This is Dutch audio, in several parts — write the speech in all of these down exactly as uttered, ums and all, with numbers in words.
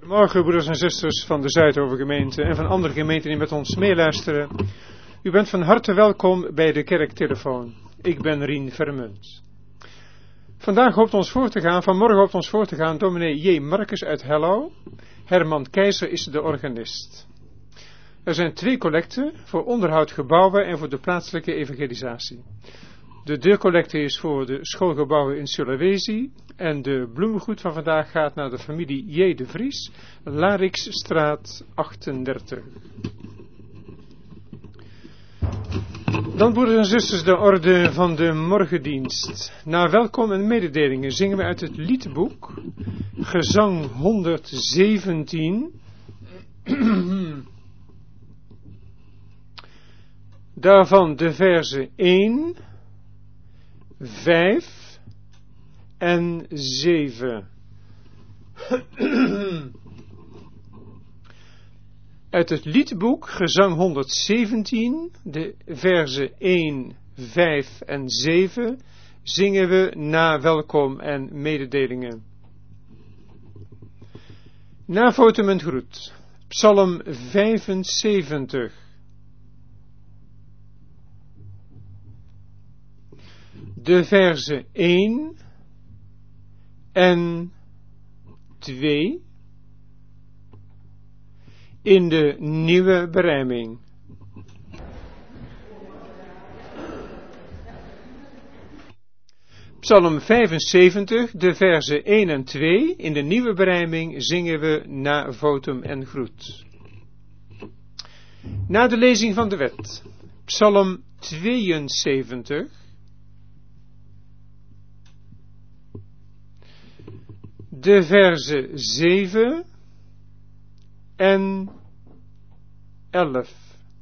Goedemorgen, broeders en zusters van de Zuidovergemeente en van andere gemeenten die met ons meeluisteren. U bent van harte welkom bij de kerktelefoon. Ik ben Rien Vermunt. Vandaag hoopt ons voor te gaan, vanmorgen hoopt ons voor te gaan dominee J. Marcus uit Hellouw. Herman Keizer is de organist. Er zijn twee collecten voor onderhoud gebouwen en voor de plaatselijke evangelisatie. De deurcollecte is voor de schoolgebouwen in Sulawesi en de bloemengoed van vandaag gaat naar de familie J. de Vries, Larixstraat achtendertig. Dan, broeders en zusters, de orde van de morgendienst. Na welkom en mededelingen zingen we uit het liedboek, gezang honderdzeventien. Daarvan de verzen één, vijf en zeven. Uit het liedboek, gezang honderdzeventien, de verzen één, vijf en zeven, zingen we na welkom en mededelingen. Na votum en groet, Psalm vijfenzeventig. De verzen één en twee in de nieuwe berijming. Psalm vijfenzeventig, de verzen één en twee in de nieuwe berijming zingen we na votum en groet. Na de lezing van de wet, Psalm tweeënzeventig. De verzen zeven en elf.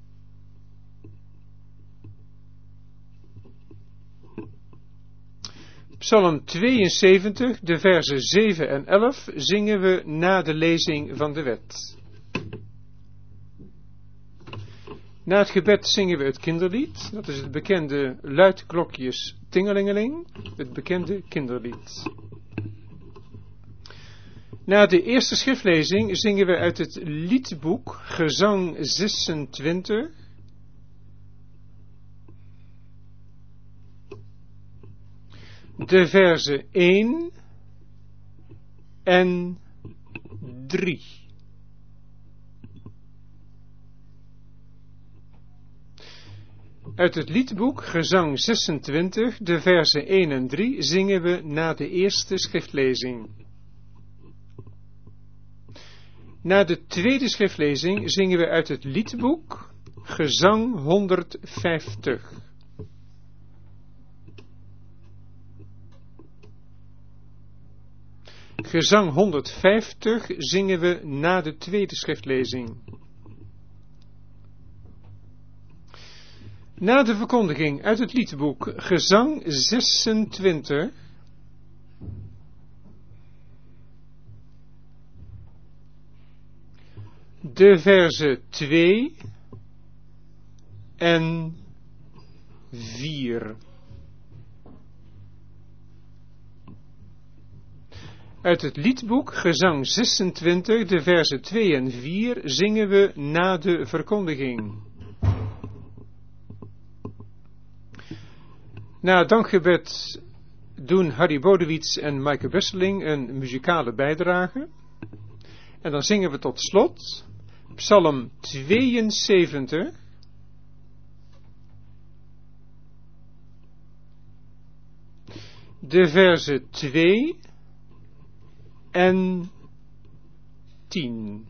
Psalm tweeënzeventig, de verzen zeven en elf zingen we na de lezing van de wet. Na het gebed zingen we het kinderlied, dat is het bekende luidklokjes tingelingeling, het bekende kinderlied. Na de eerste schriftlezing zingen we uit het liedboek, gezang zesentwintig. De verzen één en drie. Uit het liedboek, gezang zesentwintig, de verzen één en drie, zingen we na de eerste schriftlezing. Na de tweede schriftlezing zingen we uit het liedboek, gezang honderdvijftig. Gezang honderdvijftig zingen we na de tweede schriftlezing. Na de verkondiging uit het liedboek, gezang zesentwintig, de verzen twee en vier. Uit het liedboek, gezang zesentwintig, de verzen twee en vier, zingen we na de verkondiging. Na het dankgebed doen Harry Bodewits en Maaike Besseling een muzikale bijdrage. En dan zingen we tot slot Psalm tweeënzeventig. De verzen twee en tien.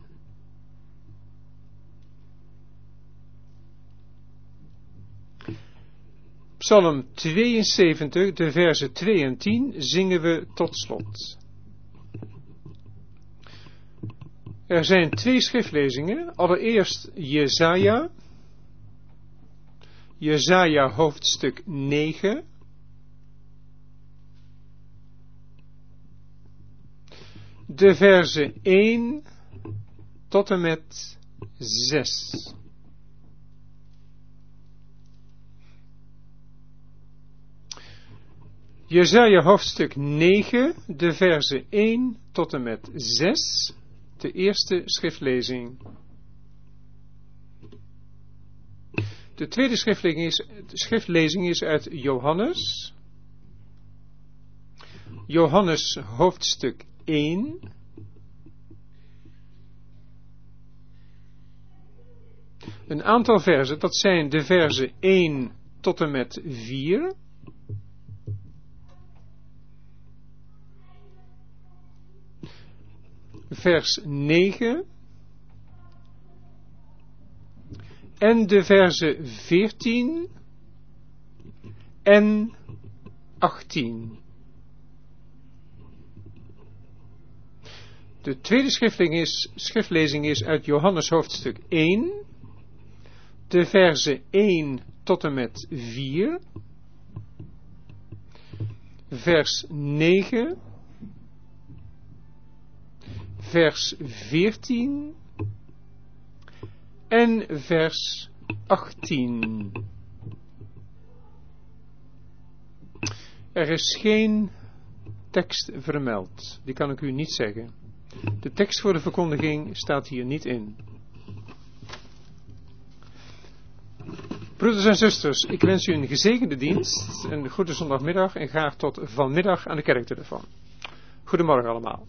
Psalm tweeënzeventig, de verzen twee en tien zingen we tot slot. Er zijn twee schriftlezingen. Allereerst Jesaja. Jesaja hoofdstuk negen. De verzen één tot en met zes. Jesaja hoofdstuk negen, de verzen één tot en met zes. De eerste schriftlezing. De tweede schriftlezing is, de schriftlezing is uit Johannes. Johannes hoofdstuk één. Een aantal verzen, dat zijn de verzen één tot en met vier. Vers negen. En de verzen veertien en achttien. De tweede schriftlezing is, schriftlezing is uit Johannes hoofdstuk één. De verzen één tot en met vier. Vers negen. Vers veertien. En vers achttien. Er is geen tekst vermeld. Die kan ik u niet zeggen. De tekst voor de verkondiging staat hier niet in. Broeders en zusters, ik wens u een gezegende dienst, een goede zondagmiddag en graag tot vanmiddag aan de kerktelefoon. Goedemorgen allemaal.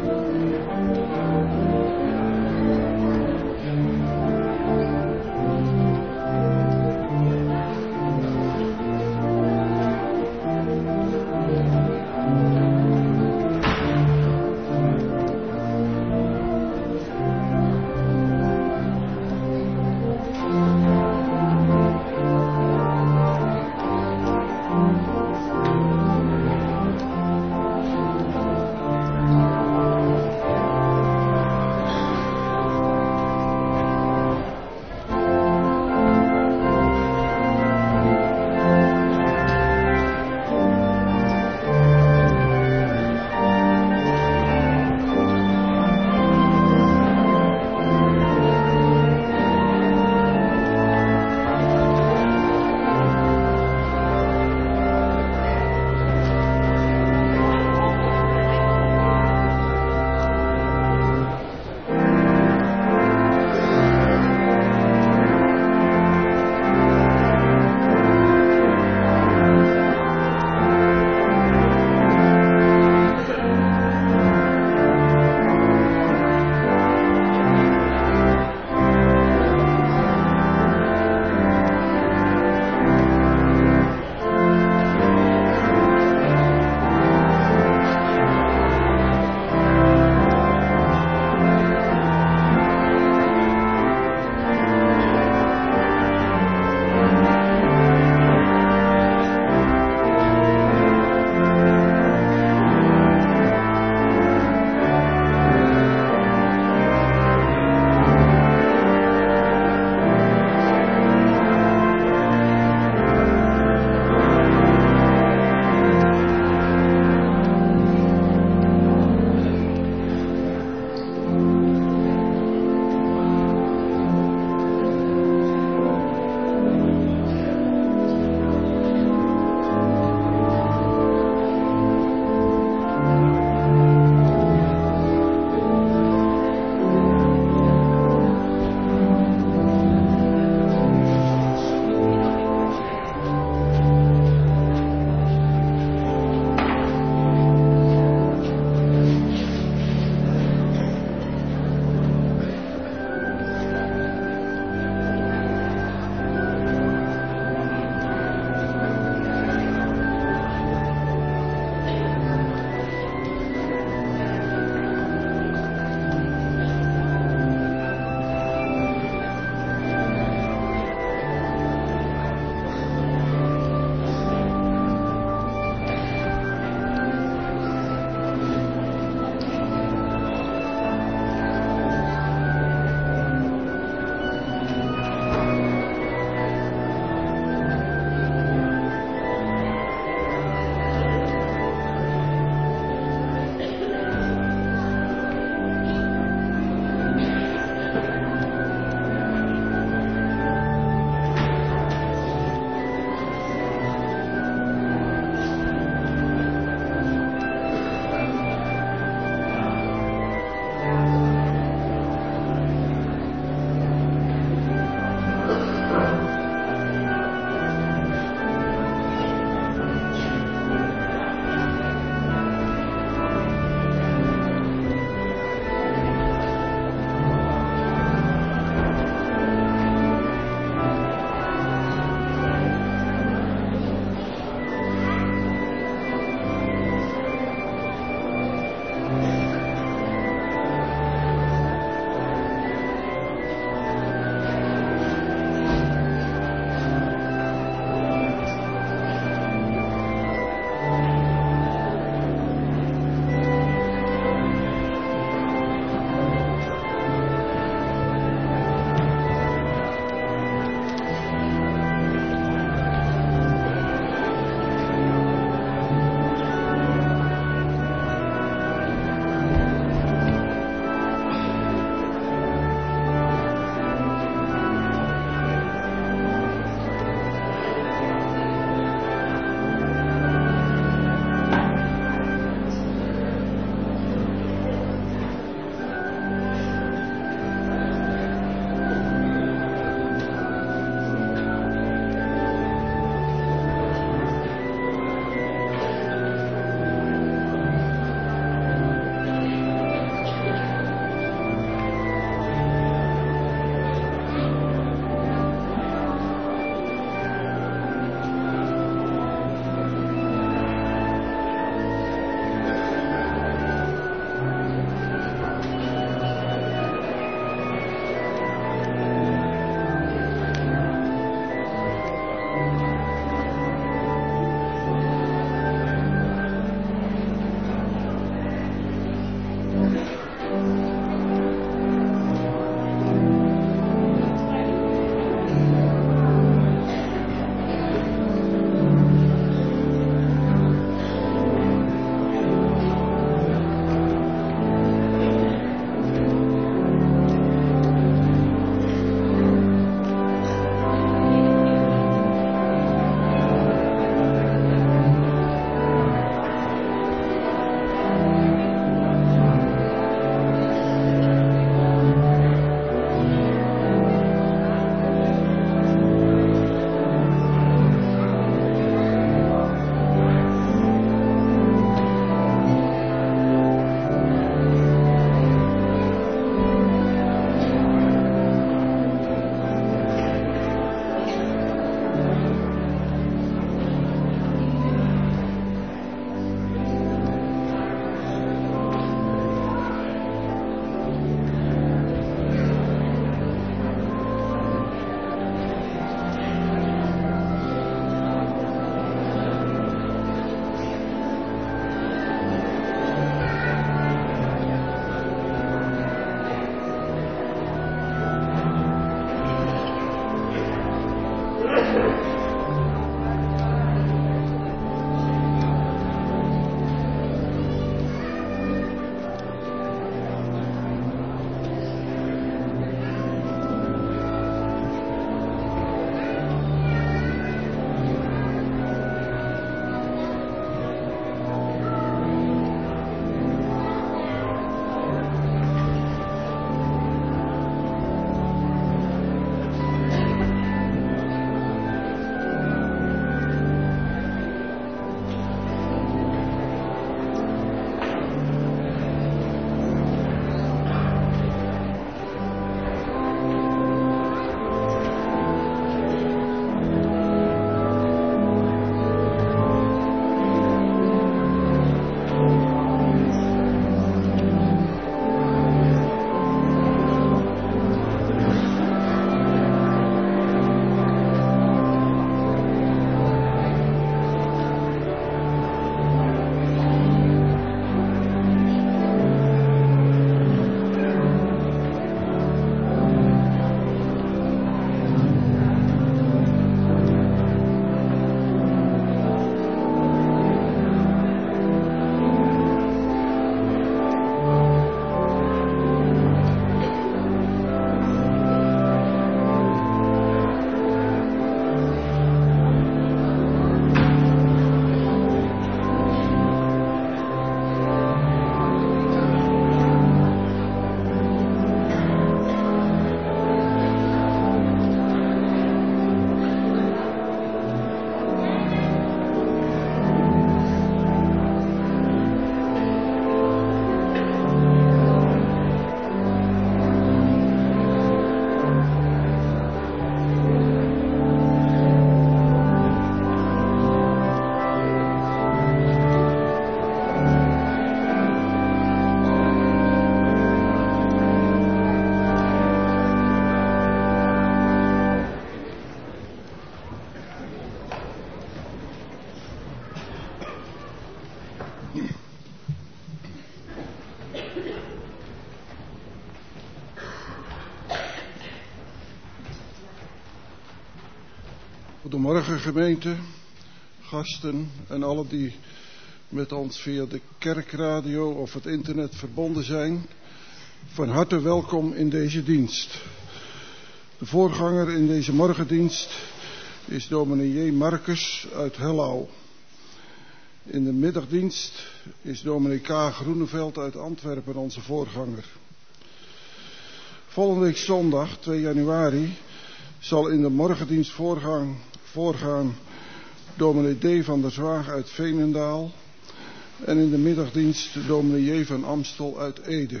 Goedemorgen gemeente, gasten en alle die met ons via de kerkradio of het internet verbonden zijn. Van harte welkom in deze dienst. De voorganger in deze morgendienst is dominee J. Marcus uit Hellouw. In de middagdienst is dominee K. Groeneveld uit Antwerpen onze voorganger. Volgende week zondag, twee januari, zal in de morgendienst voorgaan, voorgaan dominee D. van der Zwaag uit Veenendaal en in de middagdienst dominee J. van Amstel uit Ede.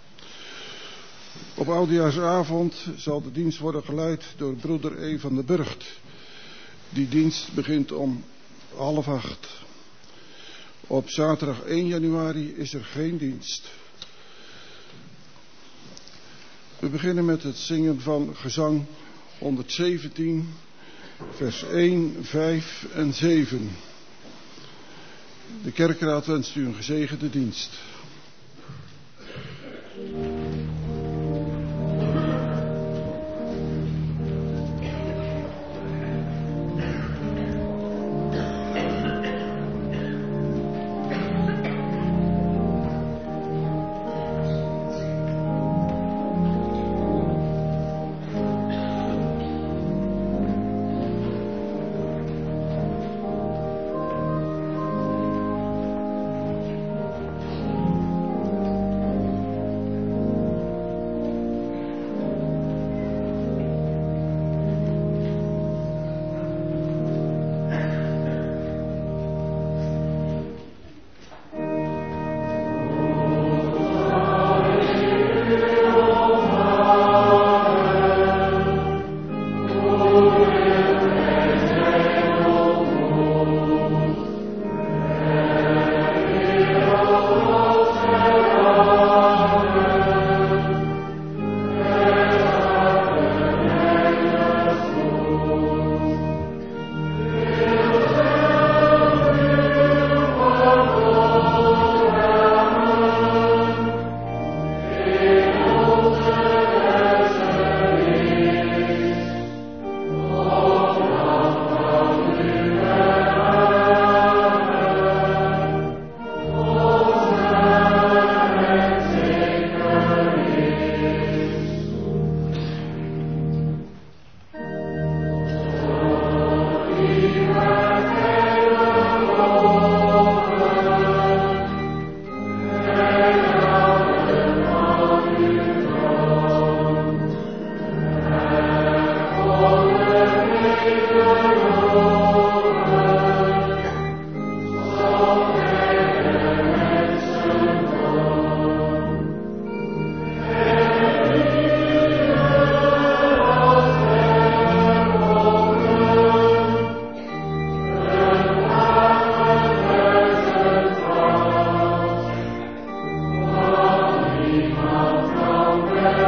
Op oudejaarsavond zal de dienst worden geleid door broeder E. van de Burgt. Die dienst begint om half acht. Op zaterdag één januari is er geen dienst. We beginnen met het zingen van gezang honderdzeventien, vers één, vijf en zeven. De kerkraad wenst u een gezegende dienst.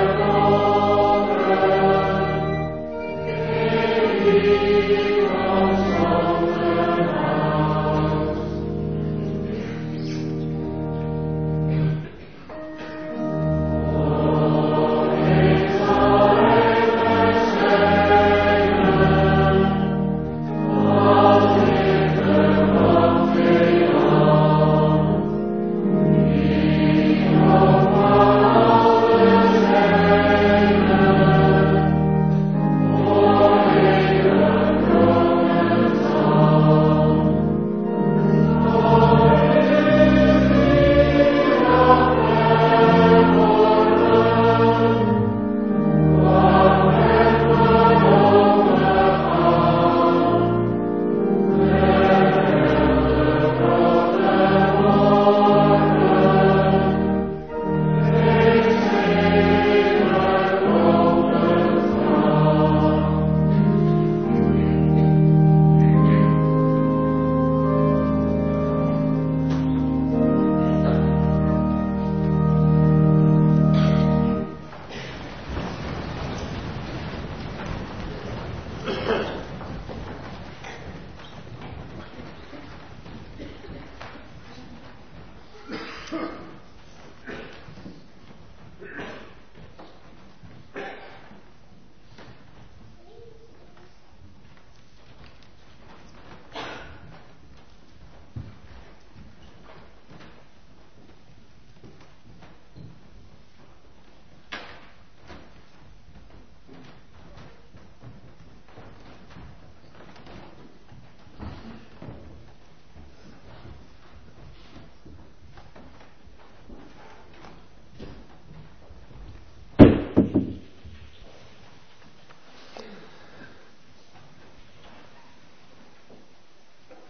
Amen.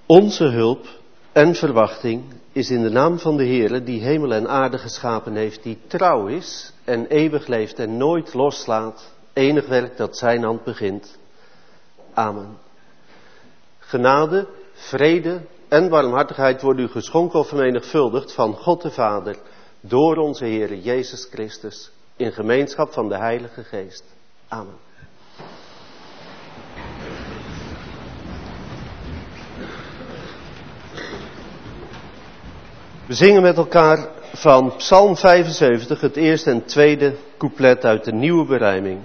Onze hulp en verwachting is in de naam van de Heere die hemel en aarde geschapen heeft, die trouw is en eeuwig leeft en nooit loslaat enig werk dat zijn hand begint. Amen. Genade, vrede en barmhartigheid worden u geschonken of vermenigvuldigd van God de Vader door onze Heere Jezus Christus in gemeenschap van de Heilige Geest. Amen. We zingen met elkaar van Psalm vijfenzeventig het eerste en tweede couplet uit de nieuwe berijming.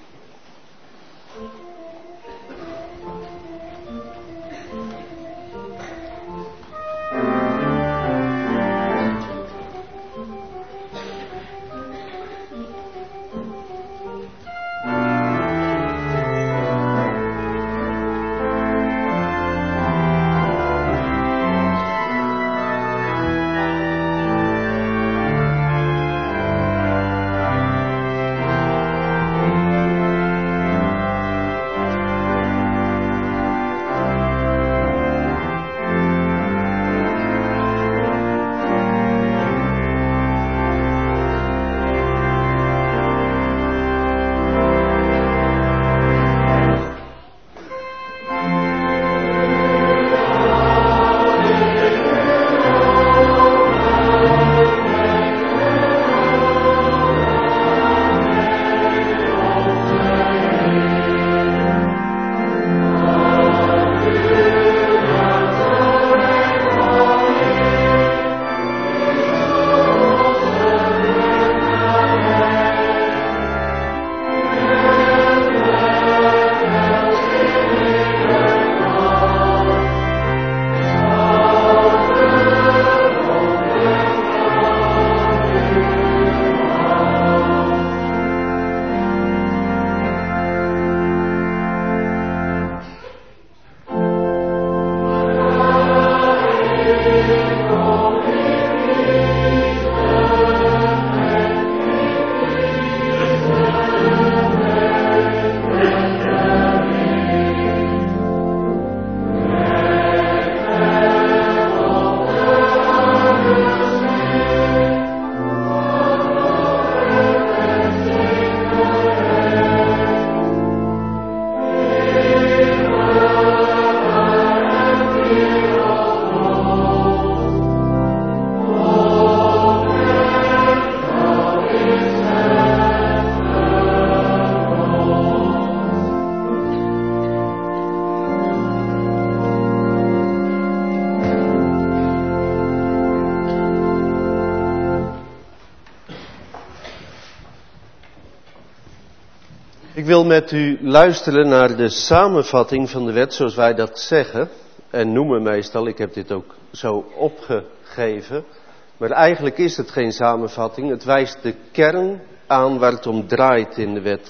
Ik wil met u luisteren naar de samenvatting van de wet, zoals wij dat zeggen en noemen meestal. Ik heb dit ook zo opgegeven. Maar eigenlijk is het geen samenvatting. Het wijst de kern aan waar het om draait in de wet.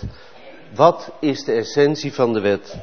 Wat is de essentie van de wet?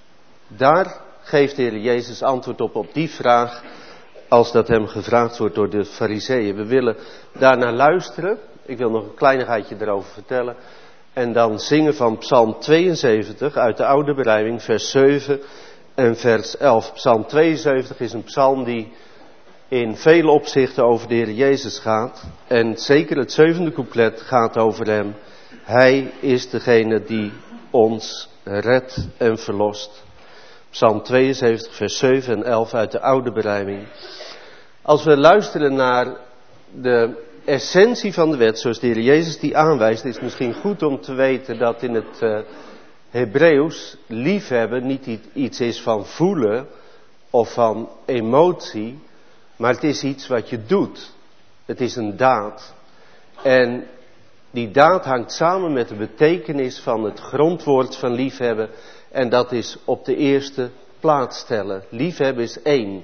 Daar geeft de Heer Jezus antwoord op, op die vraag, als dat hem gevraagd wordt door de Farizeeën. We willen daarnaar luisteren. Ik wil nog een kleinigheidje erover vertellen. En dan zingen van Psalm tweeënzeventig uit de oude berijming, vers zeven en vers elf. Psalm tweeënzeventig is een psalm die in vele opzichten over de Heer Jezus gaat. En zeker het zevende couplet gaat over hem. Hij is degene die ons redt en verlost. Psalm tweeënzeventig, vers zeven en elf uit de oude berijming. Als we luisteren naar de essentie van de wet, zoals de Heer Jezus die aanwijst, is het misschien goed om te weten dat in het uh, Hebreeuws liefhebben niet iets is van voelen of van emotie, maar het is iets wat je doet. Het is een daad. En die daad hangt samen met de betekenis van het grondwoord van liefhebben. En dat is op de eerste plaats stellen. Liefhebben is één.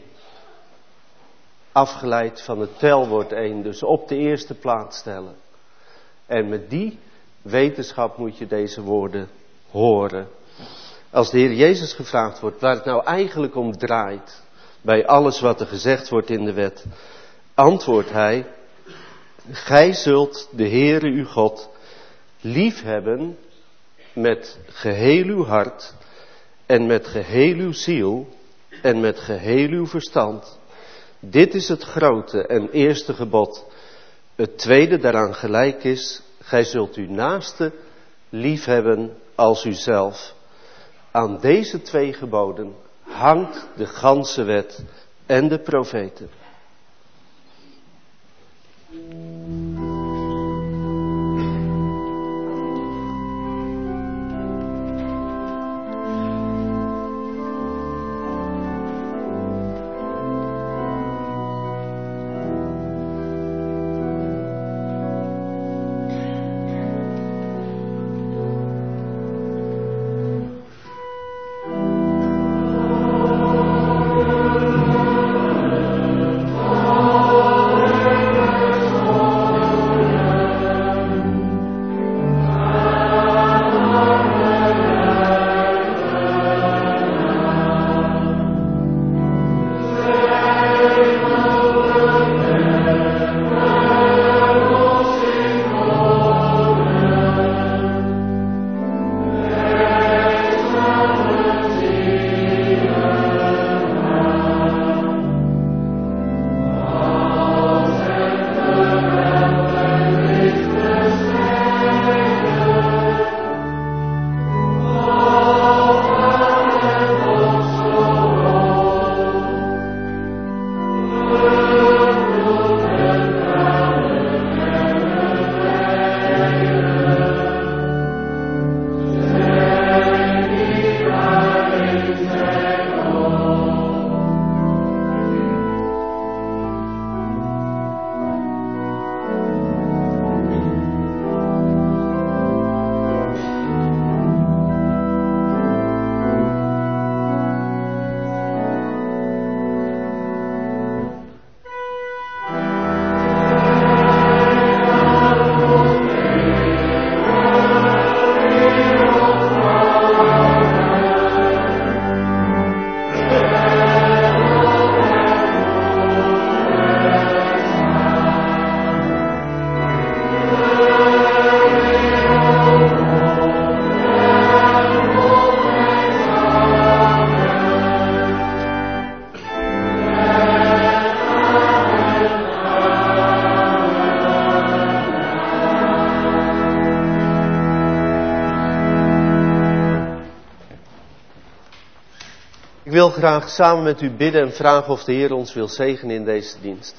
Afgeleid van het telwoord één. Dus op de eerste plaats stellen. En met die wetenschap moet je deze woorden horen. Als de Heer Jezus gevraagd wordt waar het nou eigenlijk om draait. Bij alles wat er gezegd wordt in de wet. Antwoordt hij. Gij zult de Heere uw God liefhebben met geheel uw hart en met geheel uw ziel en met geheel uw verstand. Dit is het grote en eerste gebod. Het tweede daaraan gelijk is, gij zult uw naaste liefhebben als uzelf. Aan deze twee geboden hangt de ganse wet en de profeten. Ik wil graag samen met u bidden en vragen of de Heer ons wil zegenen in deze dienst.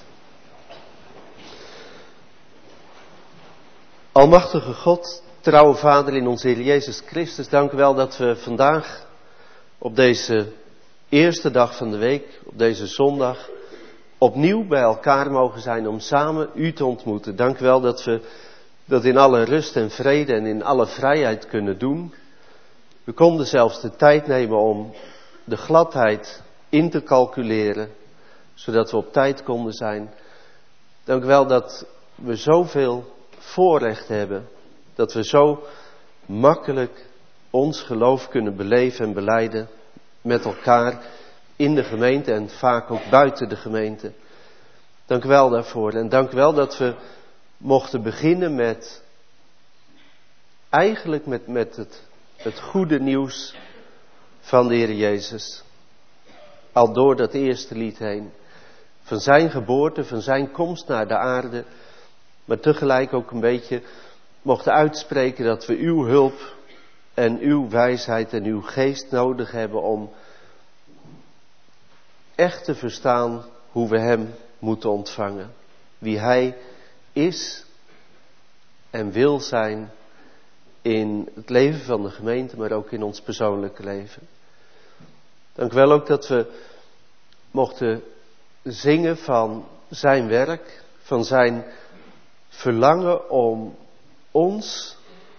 Almachtige God, trouwe Vader in onze Heer Jezus Christus, dank u wel dat we vandaag op deze eerste dag van de week, op deze zondag, opnieuw bij elkaar mogen zijn om samen u te ontmoeten. Dank u wel dat we dat in alle rust en vrede en in alle vrijheid kunnen doen. We konden zelfs de tijd nemen om de gladheid in te calculeren, zodat we op tijd konden zijn. Dank u wel dat we zoveel voorrecht hebben, dat we zo makkelijk ons geloof kunnen beleven en belijden met elkaar in de gemeente en vaak ook buiten de gemeente. Dank u wel daarvoor en dank u wel dat we mochten beginnen met, eigenlijk met, met het, het goede nieuws van de Heer Jezus. Al door dat eerste lied heen. Van zijn geboorte, van zijn komst naar de aarde. Maar tegelijk ook een beetje mochten uitspreken dat we uw hulp en uw wijsheid en uw geest nodig hebben om echt te verstaan hoe we hem moeten ontvangen. Wie hij is en wil zijn in het leven van de gemeente, maar ook in ons persoonlijke leven. Dank u wel ook dat we mochten zingen van zijn werk, van zijn verlangen om ons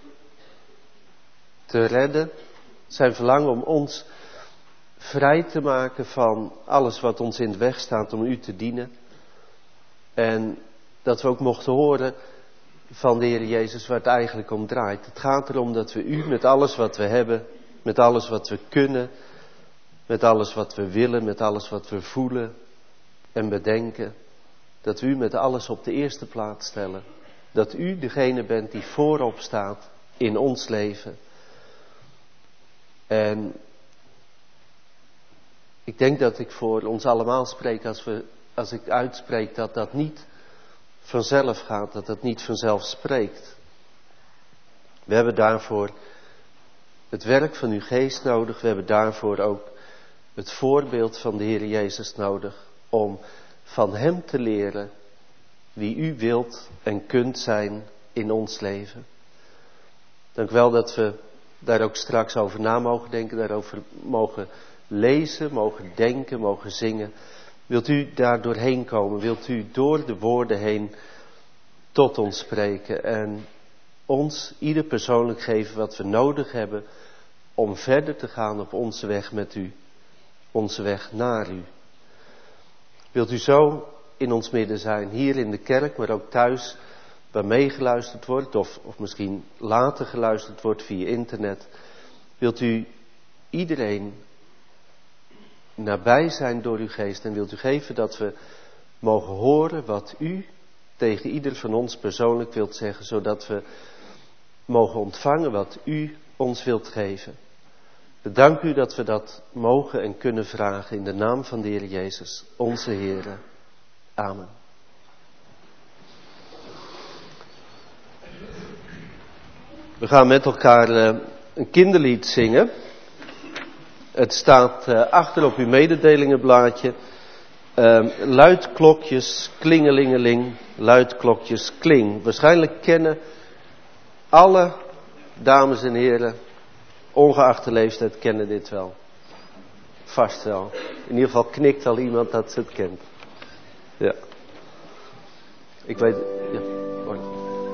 te redden, zijn verlangen om ons vrij te maken van alles wat ons in de weg staat om u te dienen. En dat we ook mochten horen van de Heer Jezus waar het eigenlijk om draait. Het gaat erom dat we u met alles wat we hebben, met alles wat we kunnen, met alles wat we willen, met alles wat we voelen en bedenken, dat we u met alles op de eerste plaats stellen. Dat u degene bent die voorop staat in ons leven. En Ik denk dat ik voor ons allemaal spreek als, we, als ik uitspreek dat dat niet vanzelf gaat, dat dat niet vanzelf spreekt. We hebben daarvoor het werk van uw geest nodig, we hebben daarvoor ook het voorbeeld van de Heer Jezus nodig, om van hem te leren wie u wilt en kunt zijn in ons leven. Dank u wel dat we daar ook straks over na mogen denken, daarover mogen lezen, mogen denken, mogen zingen. Wilt u daar doorheen komen? Wilt u door de woorden heen tot ons spreken en ons ieder persoonlijk geven wat we nodig hebben om verder te gaan op onze weg met u, onze weg naar u. Wilt u zo in ons midden zijn, hier in de kerk, maar ook thuis, waar meegeluisterd wordt of, of misschien later geluisterd wordt via internet. Wilt u iedereen nabij zijn door uw geest en wilt u geven dat we mogen horen wat u tegen ieder van ons persoonlijk wilt zeggen, zodat we mogen ontvangen wat u ons wilt geven. Bedank u dat we dat mogen en kunnen vragen in de naam van de Heer Jezus, onze Heer. Amen. We gaan met elkaar uh, een kinderlied zingen. Het staat uh, achter op uw mededelingenblaadje. Uh, luidklokjes, klingelingeling, luidklokjes, kling. Waarschijnlijk kennen alle dames en heren, ongeacht de leeftijd, kennen dit wel. Vast wel. In ieder geval knikt al iemand dat ze het kent. Ja. Ik weet... Ja, hoor.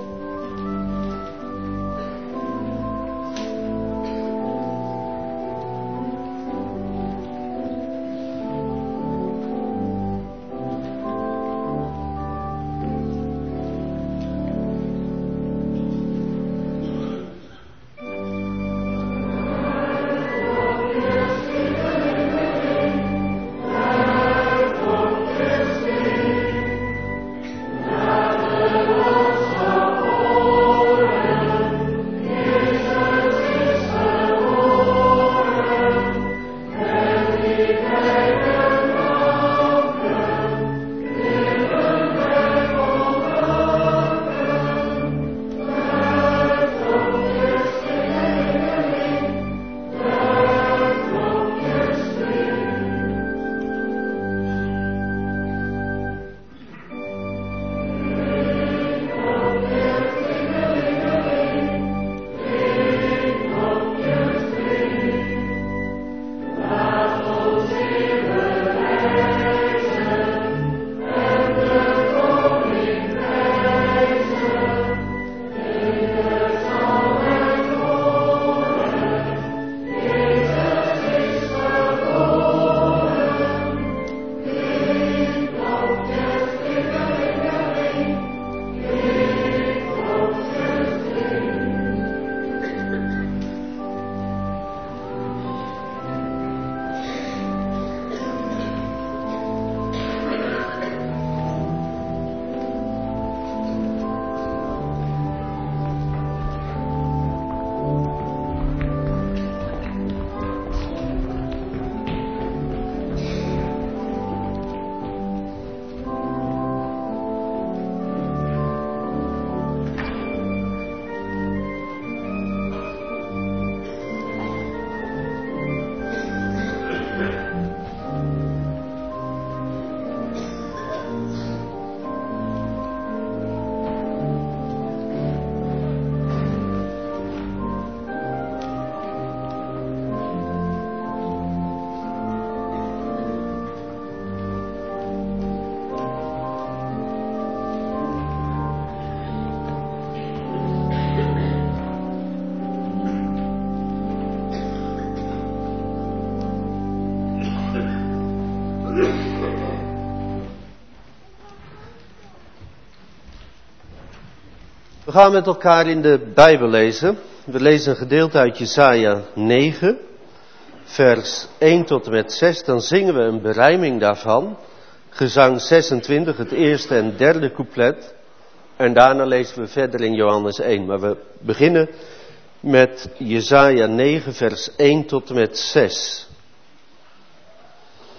We gaan met elkaar in de Bijbel lezen. We lezen een gedeelte uit Jesaja negen, vers één tot en met zes. Dan zingen we een berijming daarvan. Gezang zesentwintig, het eerste en derde couplet. En daarna lezen we verder in Johannes één. Maar we beginnen met Jesaja negen, vers één tot en met zes.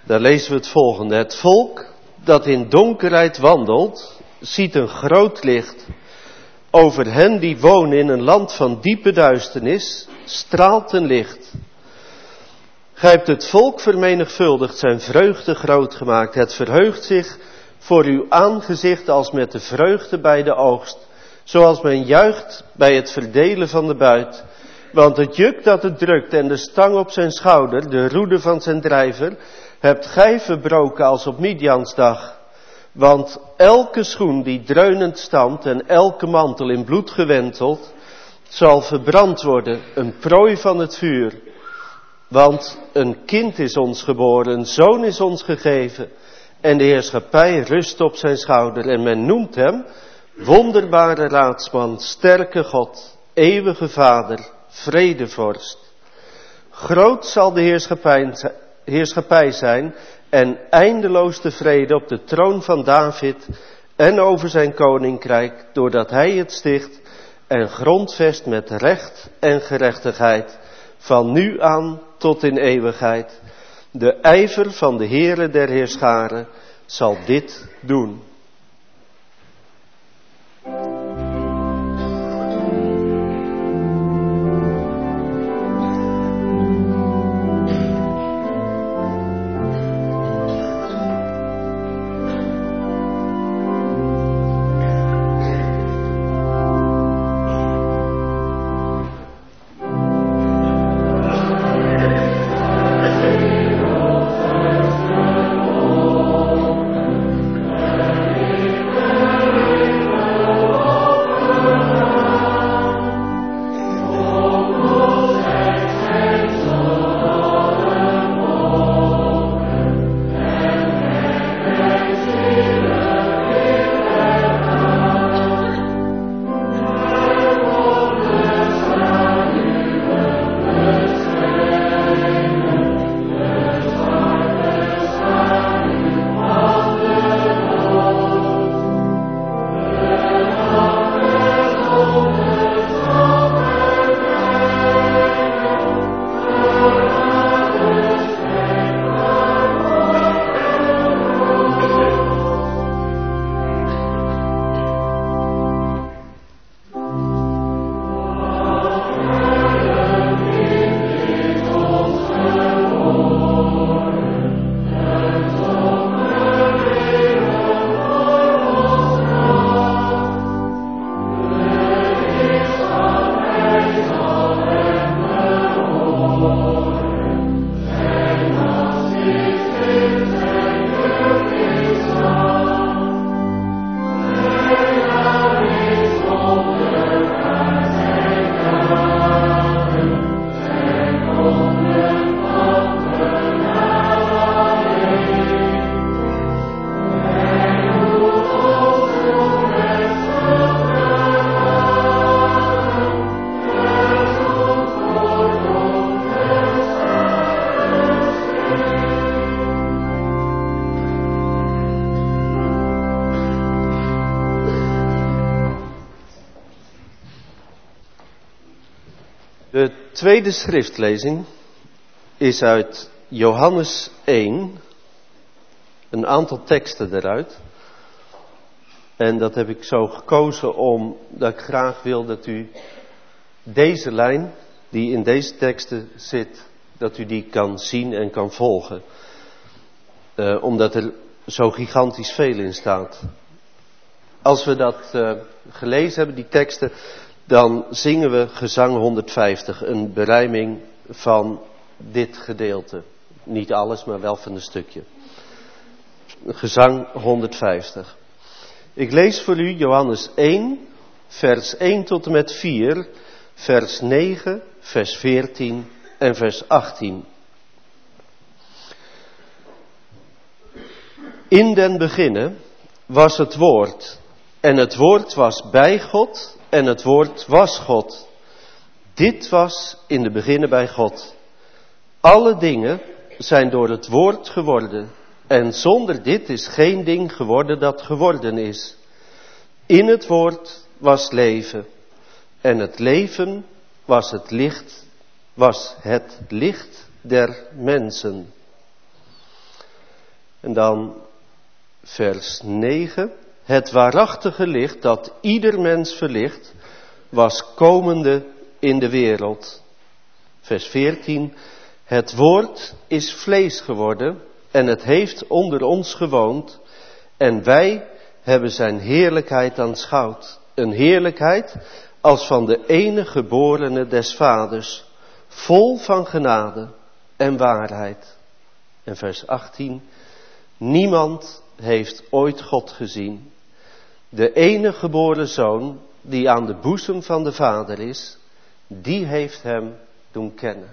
Daar lezen we het volgende. Het volk dat in donkerheid wandelt, ziet een groot licht. Over hen die wonen in een land van diepe duisternis, straalt een licht. Gij hebt het volk vermenigvuldigd, zijn vreugde groot gemaakt. Het verheugt zich voor uw aangezicht als met de vreugde bij de oogst. Zoals men juicht bij het verdelen van de buit. Want het juk dat het drukt en de stang op zijn schouder, de roede van zijn drijver, hebt gij verbroken als op Midians dag. Want elke schoen die dreunend stampt en elke mantel in bloed gewenteld, zal verbrand worden, een prooi van het vuur. Want een kind is ons geboren, een zoon is ons gegeven, en de heerschappij rust op zijn schouder. En men noemt hem wonderbare raadsman, sterke God, eeuwige Vader, vredevorst. Groot zal de heerschappij, heerschappij zijn en eindeloos de vrede op de troon van David en over zijn koninkrijk, doordat hij het sticht en grondvest met recht en gerechtigheid, van nu aan tot in eeuwigheid. De ijver van de Heere der Heerscharen zal dit doen. De tweede schriftlezing is uit Johannes één, een aantal teksten eruit. En dat heb ik zo gekozen omdat ik graag wil dat u deze lijn die in deze teksten zit, dat u die kan zien en kan volgen. Uh, omdat er zo gigantisch veel in staat. Als we dat uh, gelezen hebben, die teksten, dan zingen we gezang honderdvijftig, een berijming van dit gedeelte. Niet alles, maar wel van een stukje. Gezang honderdvijftig. Ik lees voor u Johannes één, vers één tot en met vier, vers negen, vers veertien en vers achttien. In den beginne was het woord, en het woord was bij God, en het woord was God. Dit was in de beginne bij God. Alle dingen zijn door het woord geworden, en zonder dit is geen ding geworden dat geworden is. In het woord was leven, en het leven was het licht, was het licht der mensen. En dan vers negen. Het waarachtige licht dat ieder mens verlicht, was komende in de wereld. Vers veertien. Het woord is vlees geworden en het heeft onder ons gewoond. En wij hebben zijn heerlijkheid aanschouwd. Een heerlijkheid als van de enige geborene des vaders, vol van genade en waarheid. En vers achttien. Niemand heeft ooit God gezien. De enige geboren zoon die aan de boezem van de vader is, die heeft hem doen kennen.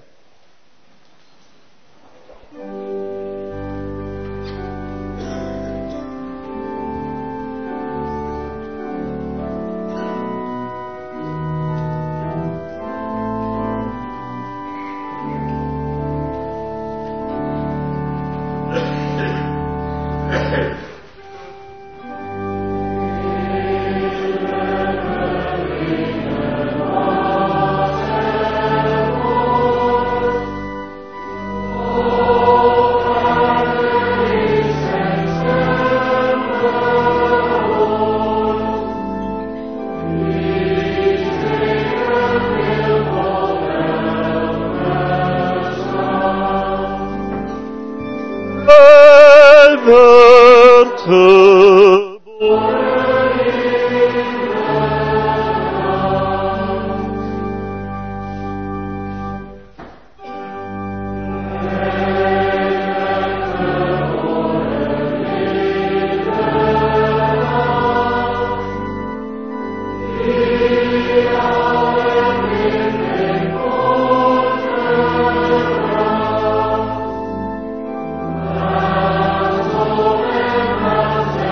Amen.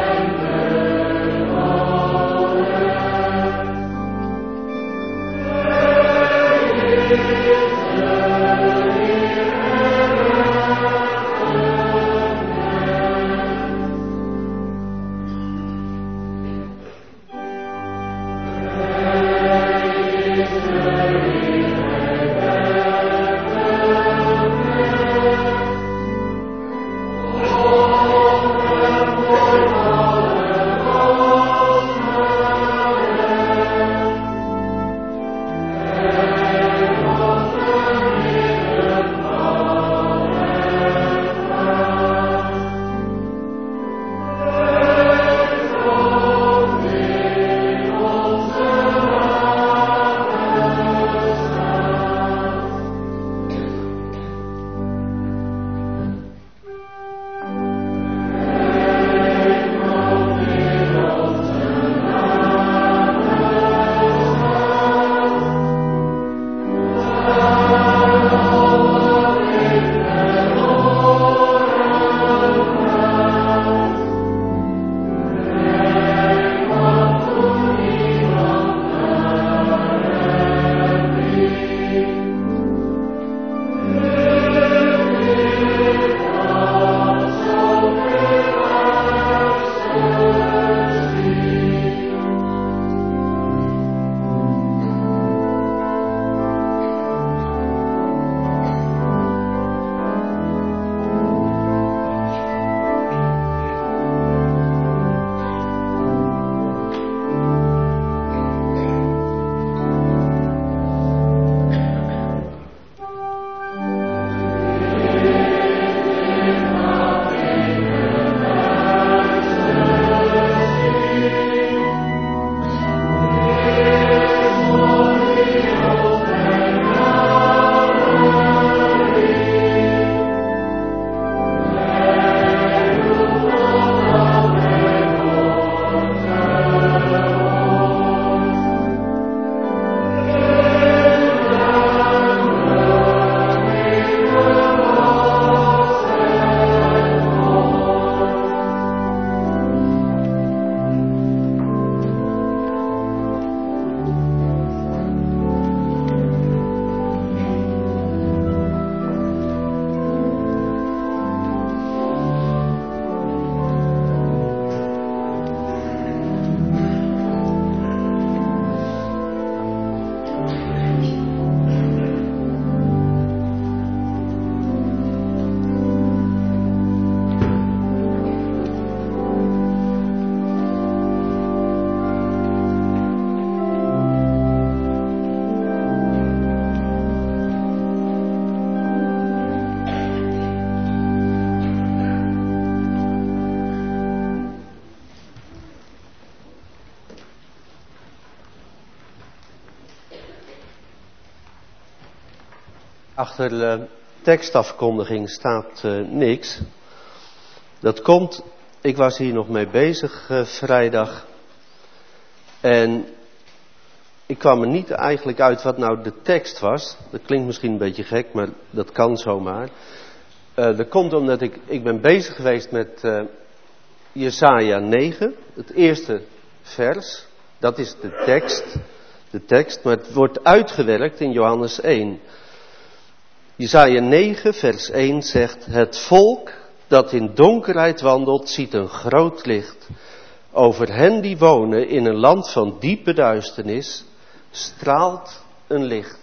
Achter de tekstafkondiging staat uh, niks. Dat komt, ik was hier nog mee bezig uh, vrijdag. En ik kwam er niet eigenlijk uit wat nou de tekst was. Dat klinkt misschien een beetje gek, maar dat kan zomaar. Uh, dat komt omdat ik, ik ben bezig geweest met uh, Jesaja negen, het eerste vers. Dat is de tekst, de tekst, maar het wordt uitgewerkt in Johannes één. Jesaja negen vers één zegt: het volk dat in donkerheid wandelt, ziet een groot licht. Over hen die wonen in een land van diepe duisternis, straalt een licht.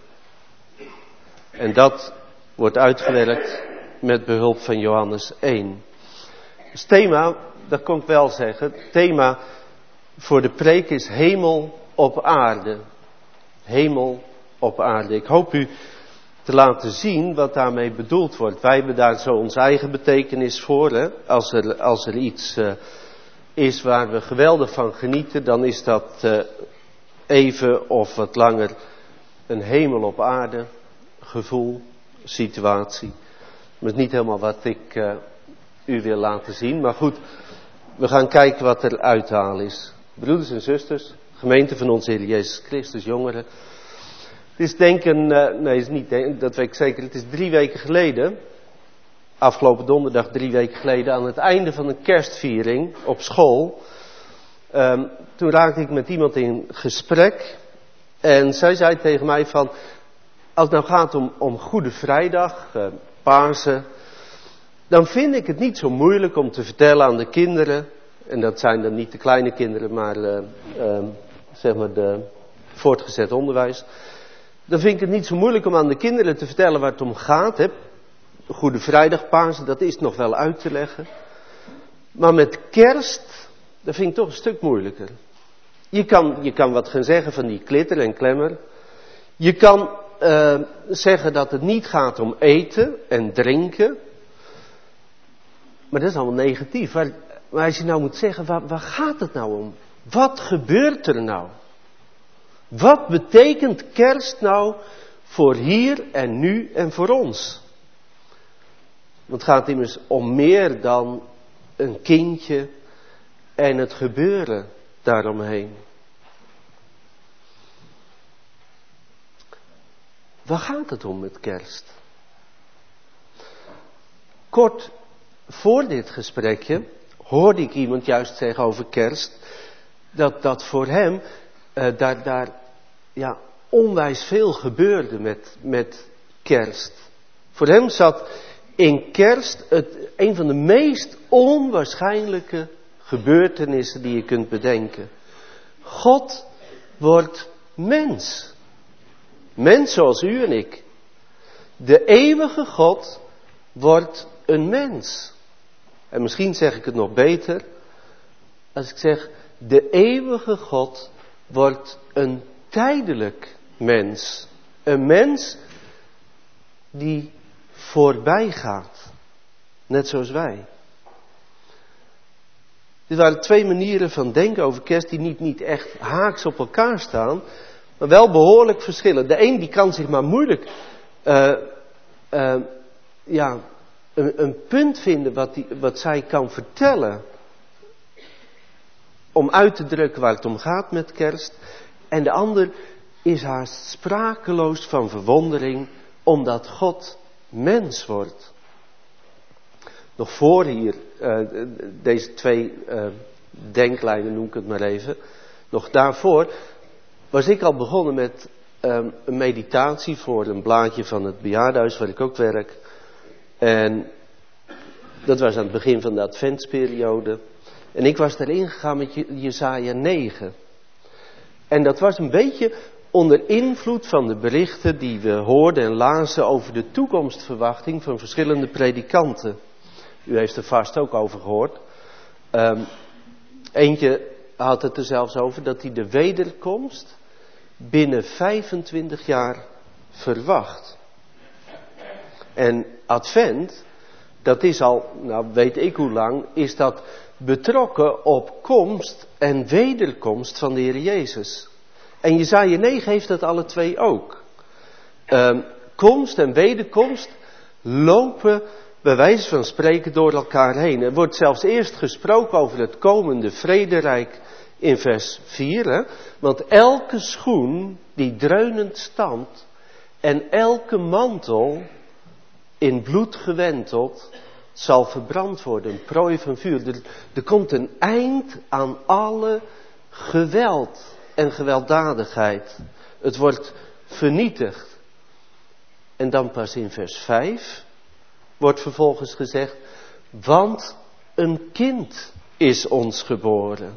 En dat wordt uitgewerkt met behulp van Johannes één. Het thema, dat kon ik wel zeggen, het thema voor de preek is hemel op aarde. Hemel op aarde. Ik hoop u te laten zien wat daarmee bedoeld wordt. Wij hebben daar zo onze eigen betekenis voor. Hè? Als er, als er iets uh, is waar we geweldig van genieten, dan is dat uh, even of wat langer een hemel op aarde gevoel, situatie. Dat is niet helemaal wat ik uh, u wil laten zien. Maar goed, we gaan kijken wat er uithalen is. Broeders en zusters, gemeente van onze Heer Jezus Christus, jongeren. Het is denken, uh, nee het is niet denken, dat weet ik zeker, het is drie weken geleden, afgelopen donderdag drie weken geleden, aan het einde van een kerstviering op school. Um, toen raakte ik met iemand in gesprek en zij zei tegen mij van, als het nou gaat om, om Goede Vrijdag, uh, Pasen, dan vind ik het niet zo moeilijk om te vertellen aan de kinderen, en dat zijn dan niet de kleine kinderen, maar uh, uh, zeg maar de voortgezet onderwijs. Dan vind ik het niet zo moeilijk om aan de kinderen te vertellen waar het om gaat. Hè. Goede Vrijdag, Pasen, dat is nog wel uit te leggen. Maar met kerst, dat vind ik toch een stuk moeilijker. Je kan, je kan wat gaan zeggen van die klitter en klemmer. Je kan uh, zeggen dat het niet gaat om eten en drinken. Maar dat is allemaal negatief. Maar, maar als je nou moet zeggen, waar, waar gaat het nou om? Wat gebeurt er nou? Wat betekent kerst nou voor hier en nu en voor ons? Want het gaat immers om meer dan een kindje en het gebeuren daaromheen. Waar gaat het om met kerst? Kort voor dit gesprekje hoorde ik iemand juist zeggen over kerst, dat dat voor hem uh, daar, daar ja, onwijs veel gebeurde met, met kerst. Voor hem zat in kerst het, een van de meest onwaarschijnlijke gebeurtenissen die je kunt bedenken. God wordt mens. Mens zoals u en ik. De eeuwige God wordt een mens. En misschien zeg ik het nog beter als ik zeg, de eeuwige God wordt een tijdelijk mens. Een mens die voorbij gaat. Net zoals wij. Dit waren twee manieren van denken over kerst die niet, niet echt haaks op elkaar staan. Maar wel behoorlijk verschillen. De een die kan zich maar moeilijk uh, uh, ja, een, een punt vinden wat, die, wat zij kan vertellen. Om uit te drukken waar het om gaat met kerst. En de ander is haast sprakeloos van verwondering omdat God mens wordt. Nog voor hier, uh, deze twee uh, denklijnen noem ik het maar even. Nog daarvoor was ik al begonnen met um, een meditatie voor een blaadje van het bejaardenhuis waar ik ook werk. En dat was aan het begin van de adventsperiode. En ik was erin gegaan met Jesaja negen. En dat was een beetje onder invloed van de berichten die we hoorden en lazen over de toekomstverwachting van verschillende predikanten. U heeft er vast ook over gehoord. Um, eentje had het er zelfs over dat hij de wederkomst binnen vijfentwintig jaar verwacht. En advent, dat is al, nou weet ik hoe lang, is dat betrokken op komst en wederkomst van de Heer Jezus. En Jesaja negen heeft dat alle twee ook. Um, komst en wederkomst lopen bij wijze van spreken door elkaar heen. Er wordt zelfs eerst gesproken over het komende vrederijk in vers vier. Hè? Want elke schoen die dreunend stampt en elke mantel in bloed gewenteld zal verbrand worden, een prooi van vuur. Er, er komt een eind aan alle geweld en gewelddadigheid. Het wordt vernietigd. En dan pas in vers vijf wordt vervolgens gezegd, want een kind is ons geboren.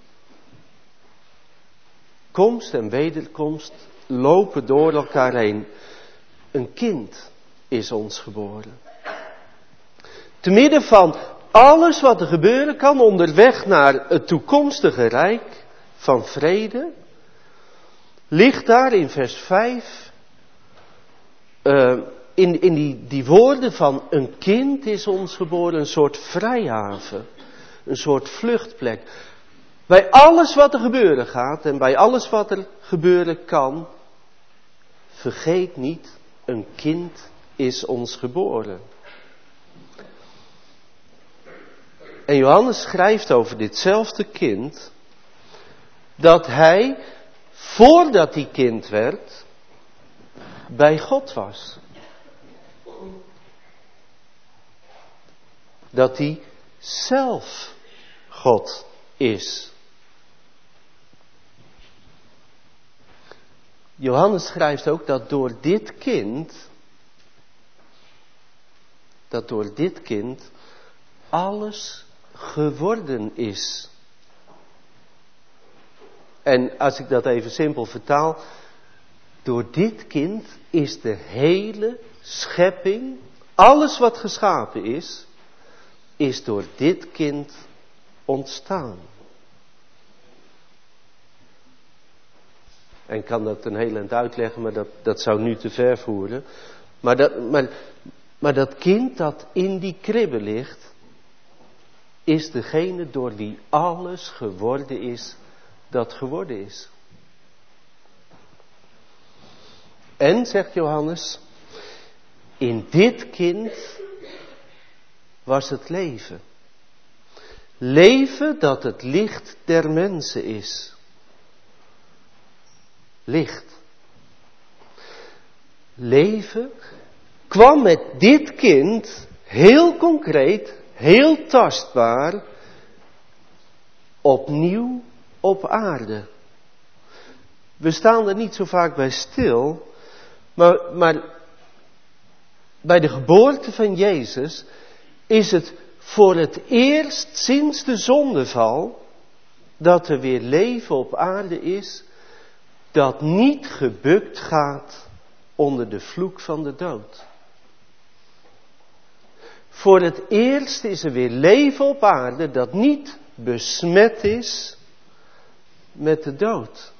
Komst en wederkomst lopen door elkaar heen. Een kind is ons geboren. Te midden van alles wat er gebeuren kan onderweg naar het toekomstige rijk van vrede, ligt daar in vers vijf, uh, in, in die, die woorden van een kind is ons geboren, een soort vrijhaven, een soort vluchtplek. Bij alles wat er gebeuren gaat en bij alles wat er gebeuren kan, vergeet niet, een kind is ons geboren. En Johannes schrijft over ditzelfde kind, dat hij, voordat hij kind werd, bij God was. Dat hij zelf God is. Johannes schrijft ook dat door dit kind, dat door dit kind alles geworden is. En als ik dat even simpel vertaal, door dit kind is de hele schepping, alles wat geschapen is, is door dit kind ontstaan. En ik kan dat een heel eind uitleggen, maar dat, dat zou nu te ver voeren. Maar dat, maar, maar dat kind dat in die kribbe ligt, is degene door wie alles geworden is dat geworden is. En, zegt Johannes, in dit kind was het leven. Leven dat het licht der mensen is. Licht. Leven kwam met dit kind heel concreet, heel tastbaar, opnieuw op aarde. We staan er niet zo vaak bij stil, maar, maar bij de geboorte van Jezus is het voor het eerst sinds de zondeval dat er weer leven op aarde is, dat niet gebukt gaat onder de vloek van de dood. Voor het eerst is er weer leven op aarde dat niet besmet is met de dood.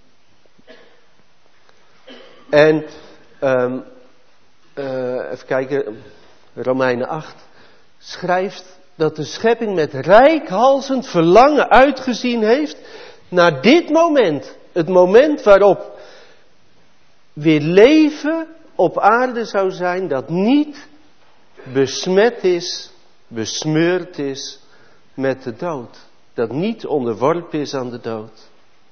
En, um, uh, even kijken, Romeinen acht schrijft dat de schepping met reikhalzend verlangen uitgezien heeft naar dit moment. Het moment waarop weer leven op aarde zou zijn dat niet besmet is, besmeurd is met de dood. Dat niet onderworpen is aan de dood.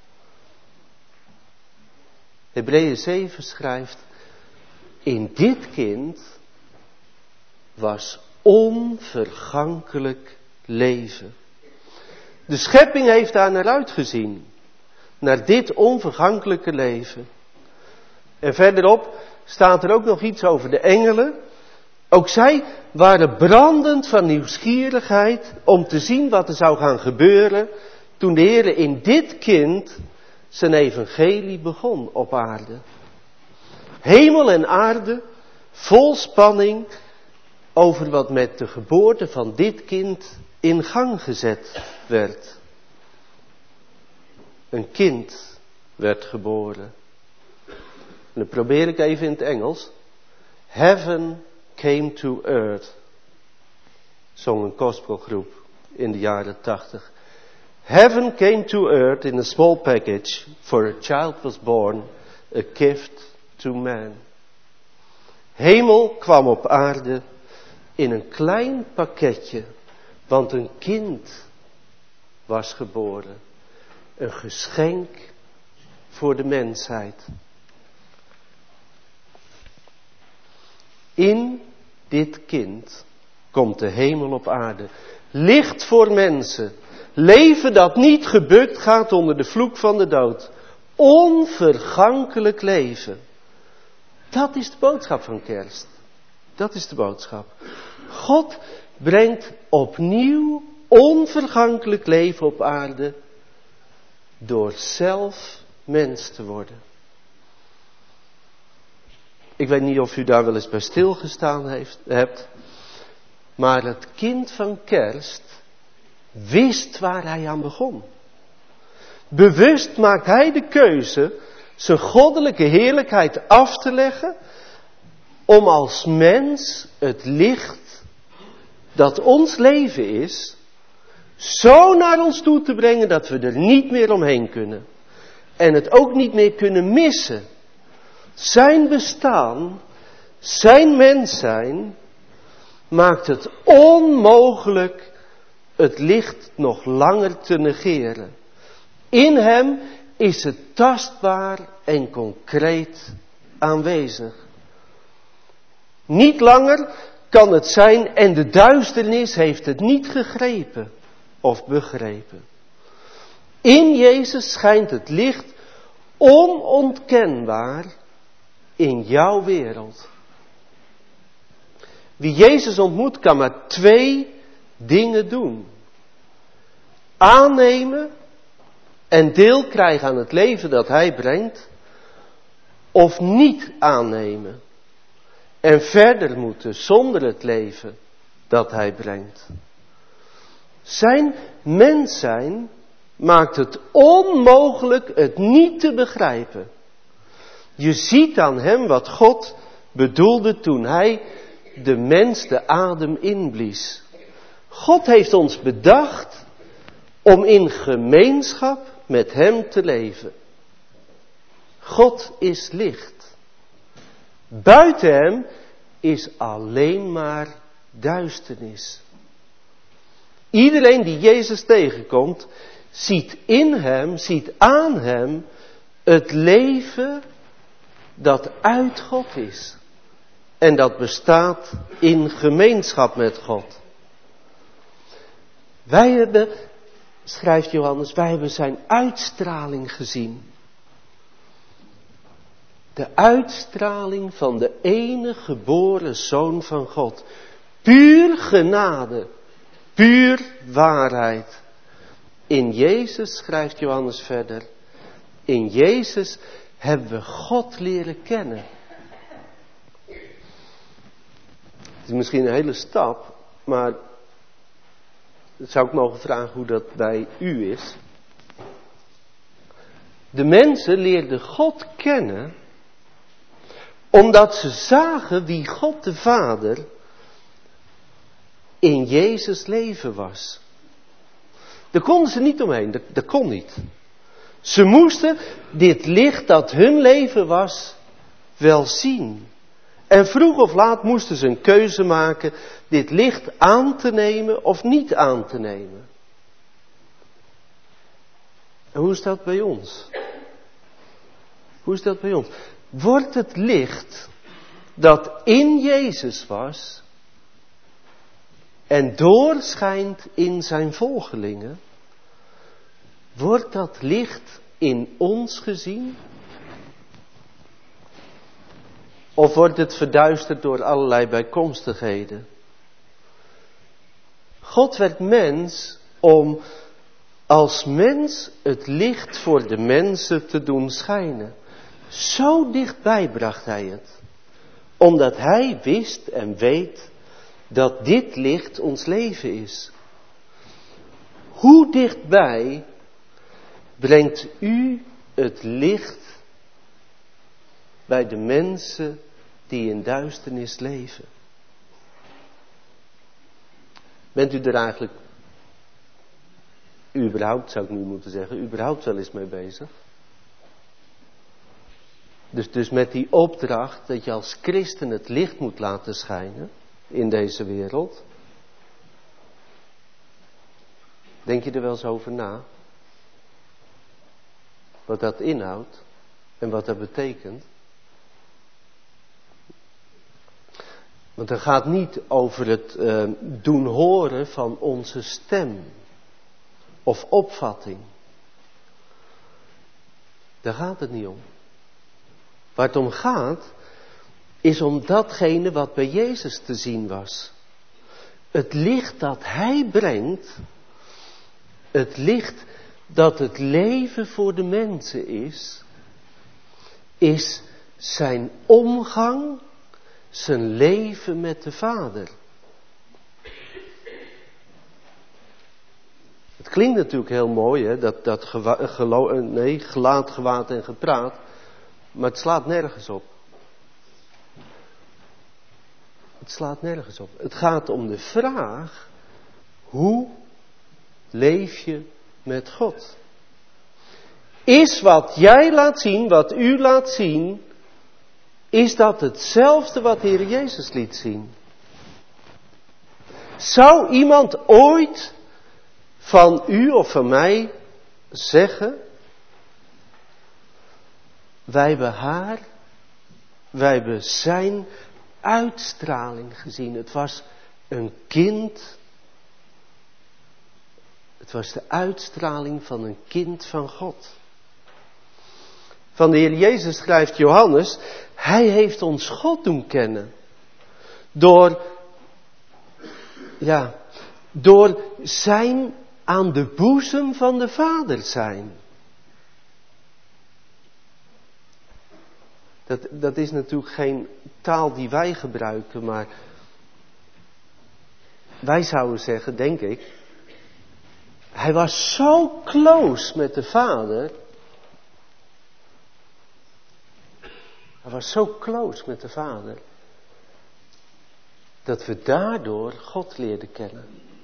Hebreeën zeven schrijft, in dit kind was onvergankelijk leven. De schepping heeft daar naar uitgezien. Naar dit onvergankelijke leven. En verderop staat er ook nog iets over de engelen. Ook zij waren brandend van nieuwsgierigheid om te zien wat er zou gaan gebeuren toen de Heer in dit kind zijn evangelie begon op aarde. Hemel en aarde vol spanning over wat met de geboorte van dit kind in gang gezet werd. Een kind werd geboren. En dan probeer ik even in het Engels. Heaven came to earth. Zong een gospelgroep in de jaren tachtig. Heaven came to earth in a small package, for a child was born, a gift to man. Hemel kwam op aarde in een klein pakketje, want een kind was geboren. Een geschenk voor de mensheid. In dit kind komt de hemel op aarde. Licht voor mensen. Leven dat niet gebukt gaat onder de vloek van de dood. Onvergankelijk leven. Dat is de boodschap van kerst. Dat is de boodschap. God brengt opnieuw onvergankelijk leven op aarde door zelf mens te worden. Ik weet niet of u daar wel eens bij stilgestaan heeft, hebt, maar het kind van kerst wist waar hij aan begon. Bewust maakt hij de keuze zijn goddelijke heerlijkheid af te leggen om als mens het licht dat ons leven is, zo naar ons toe te brengen dat we er niet meer omheen kunnen. En het ook niet meer kunnen missen. Zijn bestaan, zijn mens zijn, maakt het onmogelijk het licht nog langer te negeren. In hem is het tastbaar en concreet aanwezig. Niet langer kan het zijn en de duisternis heeft het niet gegrepen of begrepen. In Jezus schijnt het licht onontkenbaar in jouw wereld. Wie Jezus ontmoet kan maar twee dingen doen. Aannemen en deel krijgen aan het leven dat hij brengt. Of niet aannemen en verder moeten zonder het leven dat hij brengt. Zijn mens zijn maakt het onmogelijk het niet te begrijpen. Je ziet aan hem wat God bedoelde toen hij de mens de adem inblies. God heeft ons bedacht om in gemeenschap met hem te leven. God is licht. Buiten hem is alleen maar duisternis. Iedereen die Jezus tegenkomt, ziet in hem, ziet aan hem het leven dat uit God is. En dat bestaat in gemeenschap met God. Wij hebben, schrijft Johannes, wij hebben zijn uitstraling gezien. De uitstraling van de enige geboren Zoon van God. Puur genade, puur waarheid. In Jezus, schrijft Johannes verder, in Jezus hebben we God leren kennen. Het is misschien een hele stap, maar zou ik mogen vragen hoe dat bij u is. De mensen leerden God kennen omdat ze zagen wie God de Vader in Jezus leven was. Daar konden ze niet omheen, dat, dat kon niet. Ze moesten dit licht dat hun leven was wel zien. En vroeg of laat moesten ze een keuze maken dit licht aan te nemen of niet aan te nemen. En hoe is dat bij ons? Hoe is dat bij ons? Wordt het licht dat in Jezus was en doorschijnt in zijn volgelingen, wordt dat licht in ons gezien? Of wordt het verduisterd door allerlei bijkomstigheden? God werd mens om als mens het licht voor de mensen te doen schijnen. Zo dichtbij bracht hij het. Omdat hij wist en weet dat dit licht ons leven is. Hoe dichtbij brengt u het licht bij de mensen die in duisternis leven? Bent u er eigenlijk, überhaupt zou ik nu moeten zeggen, überhaupt wel eens mee bezig? Dus, dus met die opdracht dat je als christen het licht moet laten schijnen in deze wereld. Denk je er wel eens over na? Wat dat inhoudt en wat dat betekent? Want het gaat niet over het uh, doen horen van onze stem of opvatting. Daar gaat het niet om. Waar het om gaat, is om datgene wat bij Jezus te zien was. Het licht dat Hij brengt, het licht dat het leven voor de mensen is, is zijn omgang, zijn leven met de Vader. Het klinkt natuurlijk heel mooi, hè, dat, dat gewa- gelo- nee, gelaat, gewaad en gepraat, maar het slaat nergens op. Het slaat nergens op. Het gaat om de vraag, hoe leef je met God? Is wat jij laat zien, wat u laat zien, is dat hetzelfde wat de Heer Jezus liet zien? Zou iemand ooit van u of van mij zeggen, wij hebben haar, wij hebben zijn uitstraling gezien. Het was een kind, het was de uitstraling van een kind van God. Van de Heer Jezus schrijft Johannes, Hij heeft ons God doen kennen. Door, ja, door zijn aan de boezem van de Vader zijn. Dat, dat is natuurlijk geen taal die wij gebruiken, maar wij zouden zeggen, denk ik, Hij was zo close met de Vader. Hij was zo close met de Vader, dat we daardoor God leerden kennen.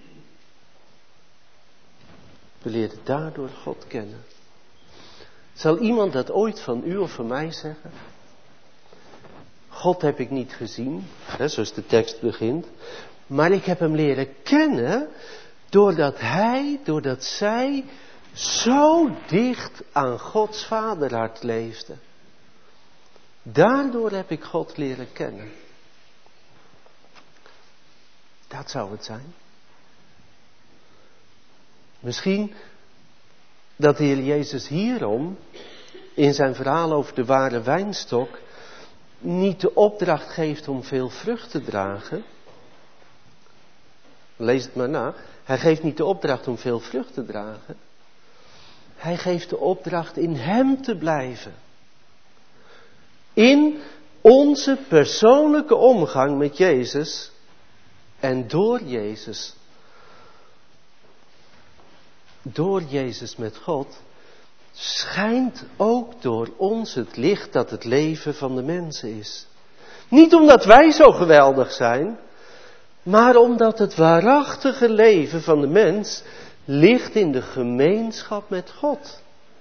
We leerden daardoor God kennen. Zal iemand dat ooit van u of van mij zeggen? God heb ik niet gezien, hè, zoals de tekst begint, maar ik heb hem leren kennen doordat hij, doordat zij zo dicht aan Gods vaderhart leefde. Daardoor heb ik God leren kennen. Dat zou het zijn. Misschien dat de Heer Jezus hierom, in zijn verhaal over de ware wijnstok, niet de opdracht geeft om veel vrucht te dragen. Lees het maar na. Hij geeft niet de opdracht om veel vrucht te dragen. Hij geeft de opdracht in hem te blijven. In onze persoonlijke omgang met Jezus en door Jezus. Door Jezus met God schijnt ook door ons het licht dat het leven van de mensen is. Niet omdat wij zo geweldig zijn, maar omdat het waarachtige leven van de mens ligt in de gemeenschap met God.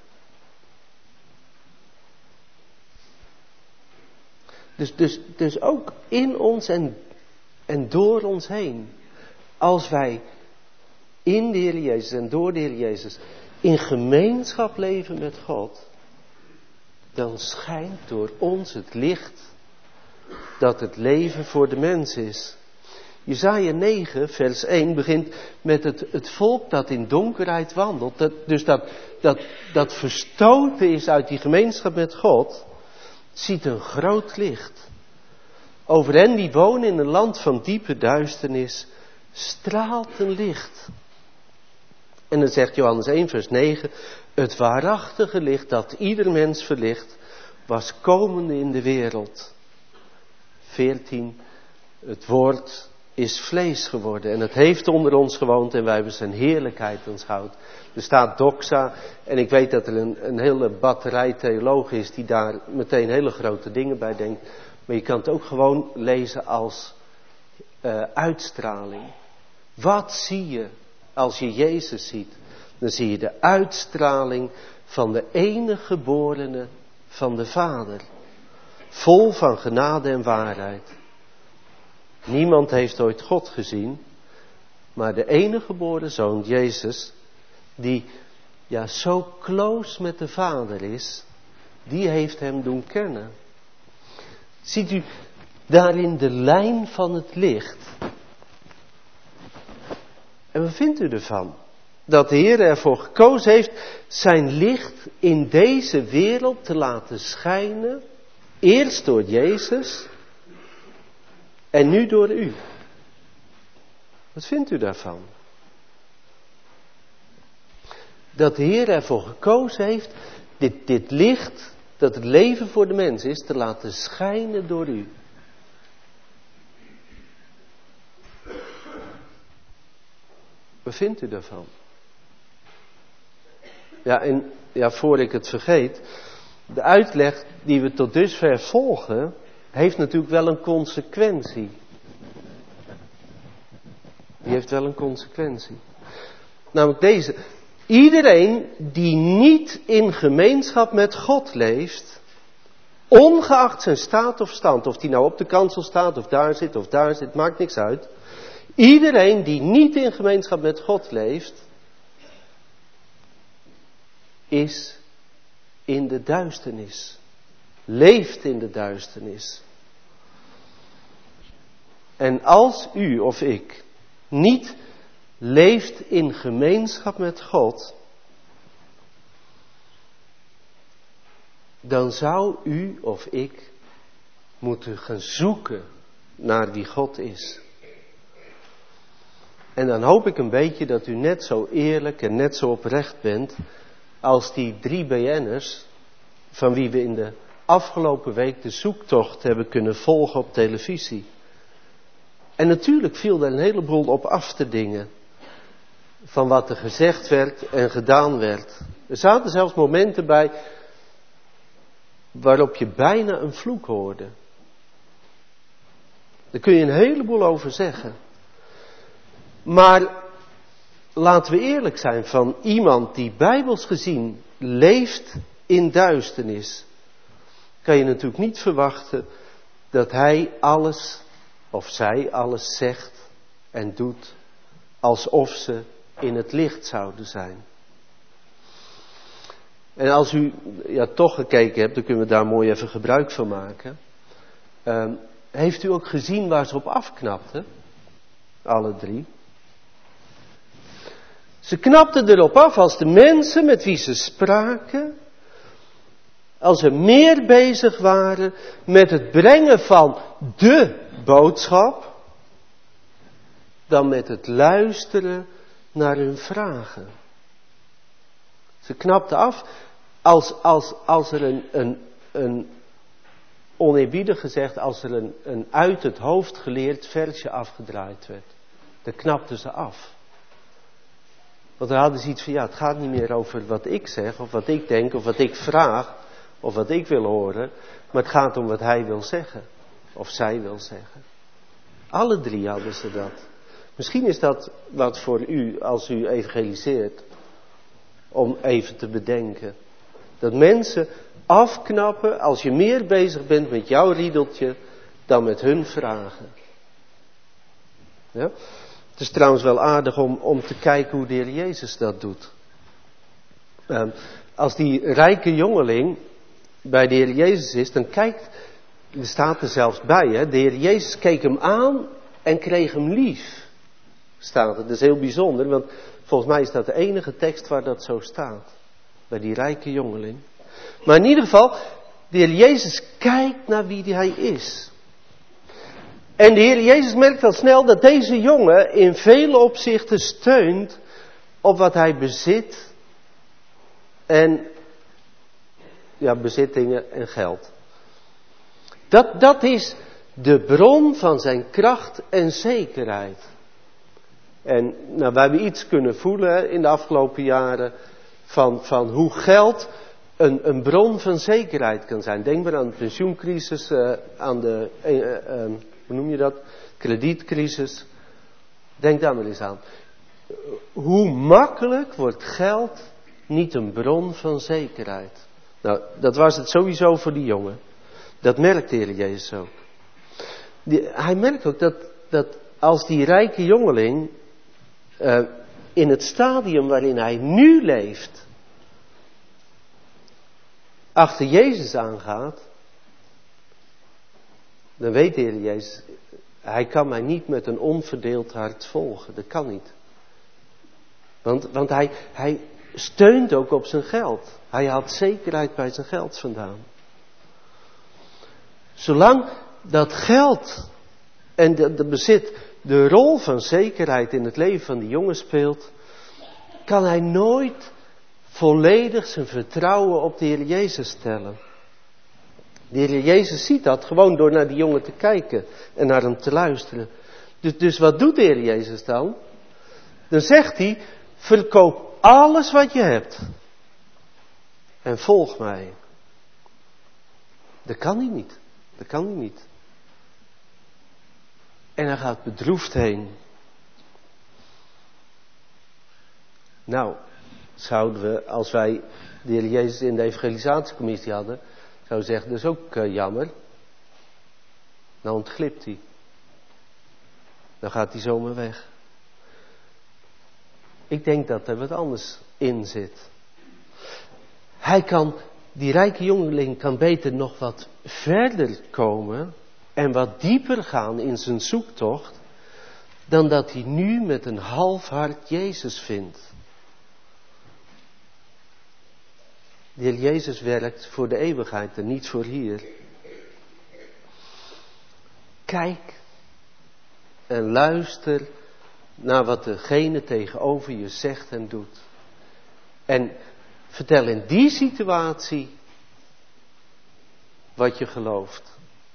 Dus, dus, dus ook in ons en, en door ons heen. Als wij in de Heer Jezus en door de Heer Jezus in gemeenschap leven met God, dan schijnt door ons het licht dat het leven voor de mens is. Jesaja negen vers één begint met het, het volk dat in donkerheid wandelt. Dat, dus dat, dat, dat verstoten is uit die gemeenschap met God, ziet een groot licht. Over hen die wonen in een land van diepe duisternis straalt een licht. En dan zegt Johannes één vers negen, het waarachtige licht dat ieder mens verlicht, was komende in de wereld. veertien, het woord is vlees geworden en het heeft onder ons gewoond en wij hebben zijn heerlijkheid aanschouwd. Er staat doxa en ik weet dat er een, een hele batterij theologen is die daar meteen hele grote dingen bij denkt. Maar je kan het ook gewoon lezen als uh, uitstraling. Wat zie je als je Jezus ziet? Dan zie je de uitstraling van de enige geborene van de Vader. vol van genade en waarheid. Niemand heeft ooit God gezien, maar de enige geboren Zoon, Jezus, die ja zo close met de Vader is, die heeft hem doen kennen. Ziet u daarin de lijn van het licht? En wat vindt u ervan? Dat de Heer ervoor gekozen heeft zijn licht in deze wereld te laten schijnen. Eerst door Jezus en nu door u. Wat vindt u daarvan? Dat de Heer ervoor gekozen heeft dit, dit licht, dat het leven voor de mens is, te laten schijnen door u. Wat vindt u daarvan? Ja, en ja, voor ik het vergeet, de uitleg die we tot dusver volgen, heeft natuurlijk wel een consequentie. Die heeft wel een consequentie. Namelijk deze. Iedereen die niet in gemeenschap met God leeft, ongeacht zijn staat of stand, of die nou op de kansel staat, of daar zit, of daar zit, maakt niks uit. Iedereen die niet in gemeenschap met God leeft, is in de duisternis. Leeft in de duisternis. En als u of ik niet leeft in gemeenschap met God, dan zou u of ik moeten gaan zoeken naar wie God is. En dan hoop ik een beetje dat u net zo eerlijk en net zo oprecht bent als die drie B N'ers van wie we in de afgelopen week de zoektocht hebben kunnen volgen op televisie. En natuurlijk viel er een heleboel op af te dingen van wat er gezegd werd en gedaan werd. Er zaten zelfs momenten bij waarop je bijna een vloek hoorde. Daar kun je een heleboel over zeggen. Maar laten we eerlijk zijn, van iemand die bijbels gezien leeft in duisternis, kan je natuurlijk niet verwachten dat hij alles of zij alles zegt en doet alsof ze in het licht zouden zijn. En als u ja, toch gekeken hebt, dan kunnen we daar mooi even gebruik van maken. Uh, heeft u ook gezien waar ze op afknapten? Alle drie. Ze knapten erop af als de mensen met wie ze spraken, als ze meer bezig waren met het brengen van de boodschap, dan met het luisteren naar hun vragen. Ze knapten af als, als, als er een, een, een oneerbiedig gezegd, als er een, een uit het hoofd geleerd versje afgedraaid werd. Dan knapten ze af. Want dan hadden ze iets van, ja, het gaat niet meer over wat ik zeg, of wat ik denk, of wat ik vraag, of wat ik wil horen. Maar het gaat om wat hij wil zeggen, of zij wil zeggen. Alle drie hadden ze dat. Misschien is dat wat voor u, als u evangeliseert, om even te bedenken. Dat mensen afknappen als je meer bezig bent met jouw riedeltje dan met hun vragen. Ja? Het is trouwens wel aardig om, om te kijken hoe de Heer Jezus dat doet. Uh, als die rijke jongeling bij de Heer Jezus is, dan kijkt, er staat er zelfs bij, hè, de Heer Jezus keek hem aan en kreeg hem lief. Staat er, dat is heel bijzonder, want volgens mij is dat de enige tekst waar dat zo staat. Bij die rijke jongeling. Maar in ieder geval, de Heer Jezus kijkt naar wie hij is. En de Heer Jezus merkt al snel dat deze jongen in vele opzichten steunt op wat hij bezit en ja, bezittingen en geld. Dat, dat is de bron van zijn kracht en zekerheid. En nou, we hebben iets kunnen voelen in de afgelopen jaren van, van hoe geld een, een bron van zekerheid kan zijn. Denk maar aan de pensioencrisis, uh, aan de, uh, uh, hoe noem je dat, kredietcrisis. Denk daar maar eens aan. Hoe makkelijk wordt geld niet een bron van zekerheid? Nou, dat was het sowieso voor die jongen. Dat merkt de Heer Jezus ook. Die, hij merkt ook dat, dat als die rijke jongeling uh, in het stadium waarin hij nu leeft, achter Jezus aangaat, dan weet de Heer Jezus, hij kan mij niet met een onverdeeld hart volgen. Dat kan niet. Want, want hij, hij steunt ook op zijn geld. Hij had zekerheid bij zijn geld vandaan. Zolang dat geld en de, de bezit de rol van zekerheid in het leven van die jongen speelt, kan hij nooit volledig zijn vertrouwen op de Heer Jezus stellen. De Heer Jezus ziet dat gewoon door naar die jongen te kijken en naar hem te luisteren. Dus, dus wat doet de Heer Jezus dan? Dan zegt hij, verkoop alles wat je hebt en volg mij. Dat kan hij niet. Dat kan hij niet. En hij gaat bedroefd heen. Nou, zouden we, als wij de Heer Jezus in de evangelisatiecommissie hadden, zouden we zeggen, dat is ook uh, jammer. Nou ontglipt hij. Dan gaat hij zomaar weg. Ik denk dat er wat anders in zit. Hij kan, die rijke jongeling kan beter nog wat verder komen en wat dieper gaan in zijn zoektocht, dan dat hij nu met een half hart Jezus vindt. De Heer Jezus werkt voor de eeuwigheid en niet voor hier. Kijk en luister naar wat degene tegenover je zegt en doet. En vertel in die situatie wat je gelooft.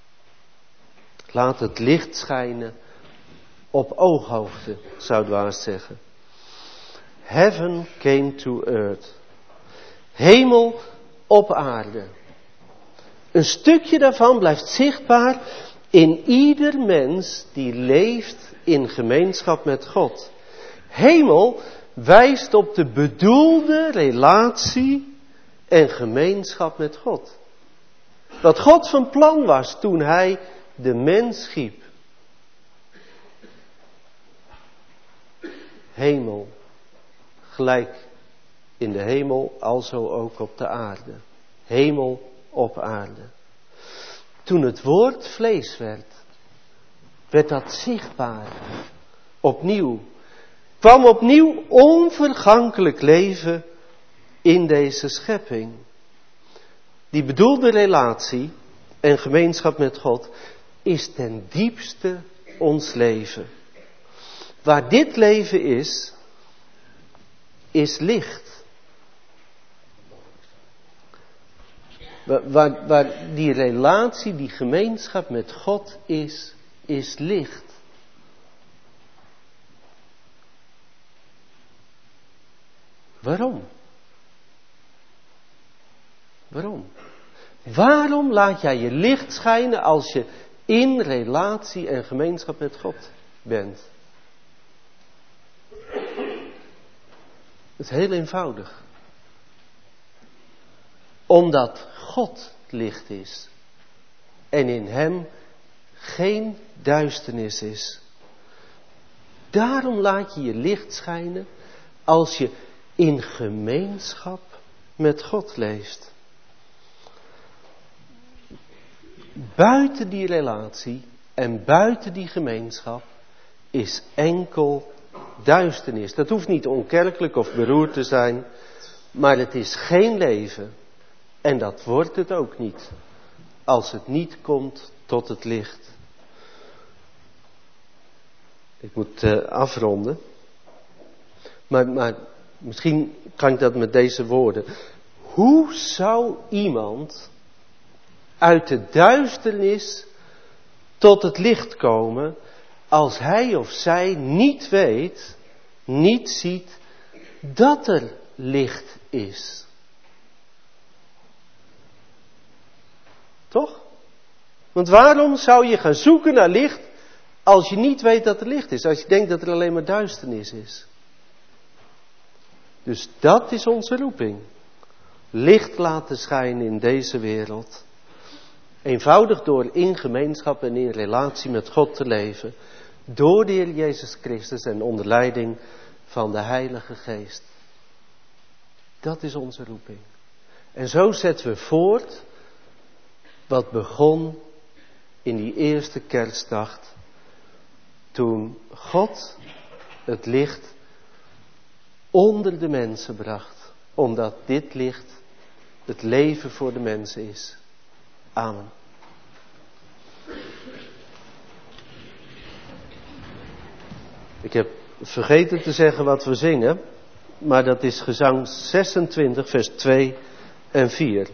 Laat het licht schijnen op ooghoogte, zouden we haast zeggen. Heaven came to earth. Hemel op aarde. Een stukje daarvan blijft zichtbaar in ieder mens die leeft in gemeenschap met God. Hemel wijst op de bedoelde relatie en gemeenschap met God. Wat God van plan was toen hij de mens schiep. Hemel, gelijk in de hemel, alzo ook op de aarde. Hemel op aarde. Toen het woord vlees werd, werd dat zichtbaar. Opnieuw. Kwam opnieuw onvergankelijk leven in deze schepping. Die bedoelde relatie en gemeenschap met God is ten diepste ons leven. Waar dit leven is, is licht. Waar, waar, waar die relatie, die gemeenschap met God is, is licht. Waarom? Waarom? Waarom laat jij je licht schijnen als je in relatie en gemeenschap met God bent? Het is heel eenvoudig. Omdat God licht is en in hem geen duisternis is. Daarom laat je je licht schijnen als je in gemeenschap met God leeft. Buiten die relatie en buiten die gemeenschap is enkel duisternis. Dat hoeft niet onkerkelijk of beroerd te zijn, maar het is geen leven. En dat wordt het ook niet, als het niet komt tot het licht. Ik moet uh, afronden. Maar, maar misschien kan ik dat met deze woorden. Hoe zou iemand uit de duisternis tot het licht komen, als hij of zij niet weet, niet ziet, dat er licht is? Toch? Want waarom zou je gaan zoeken naar licht als je niet weet dat er licht is? Als je denkt dat er alleen maar duisternis is. Dus dat is onze roeping. Licht laten schijnen in deze wereld. Eenvoudig door in gemeenschap en in relatie met God te leven. Door de Heer Jezus Christus en onder leiding van de Heilige Geest. Dat is onze roeping. En zo zetten we voort wat begon in die eerste kerstnacht. Toen God het licht onder de mensen bracht. Omdat dit licht het leven voor de mensen is. Amen. Ik heb vergeten te zeggen wat we zingen. Maar dat is gezang zesentwintig vers twee en vier.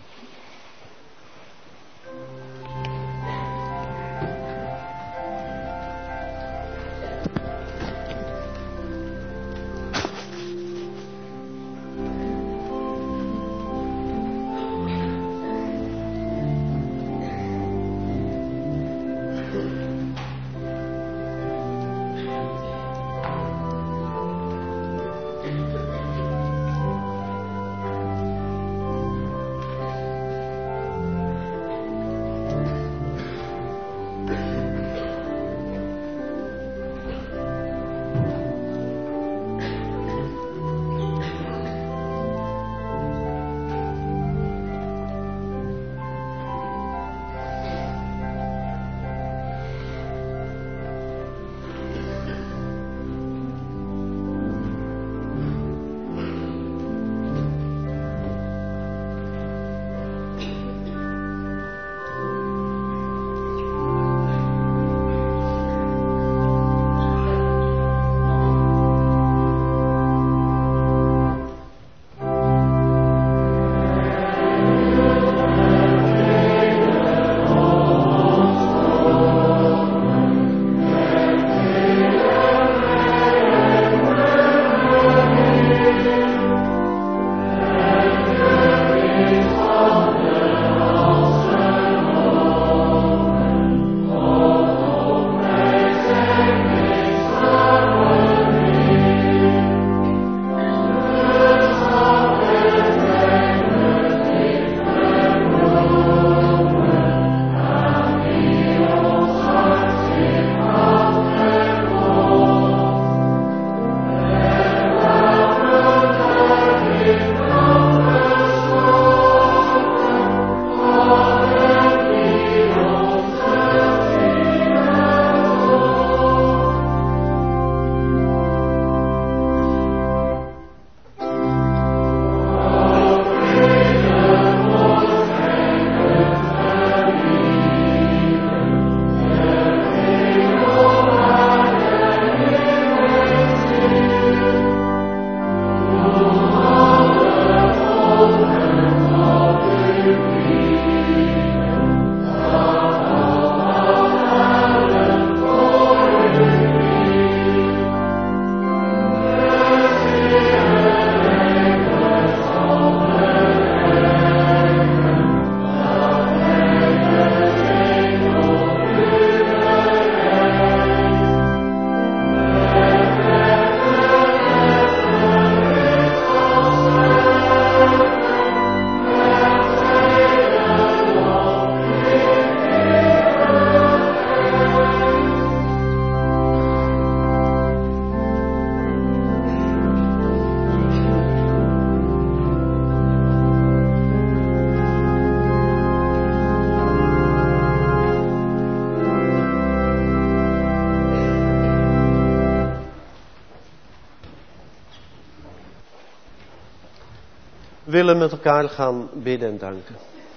We willen met elkaar gaan bidden en danken.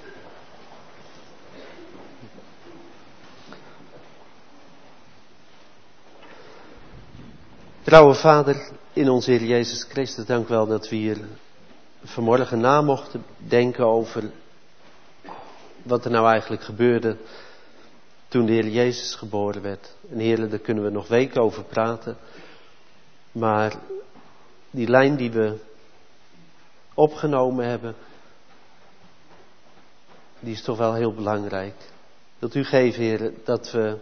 Trouwe Vader, in onze Heer Jezus Christus, dank wel dat we hier vanmorgen na mochten denken over wat er nou eigenlijk gebeurde toen de Heer Jezus geboren werd. En Heer, daar kunnen we nog weken over praten. Maar die lijn die we opgenomen hebben, die is toch wel heel belangrijk. Wilt u geven, Heer, dat we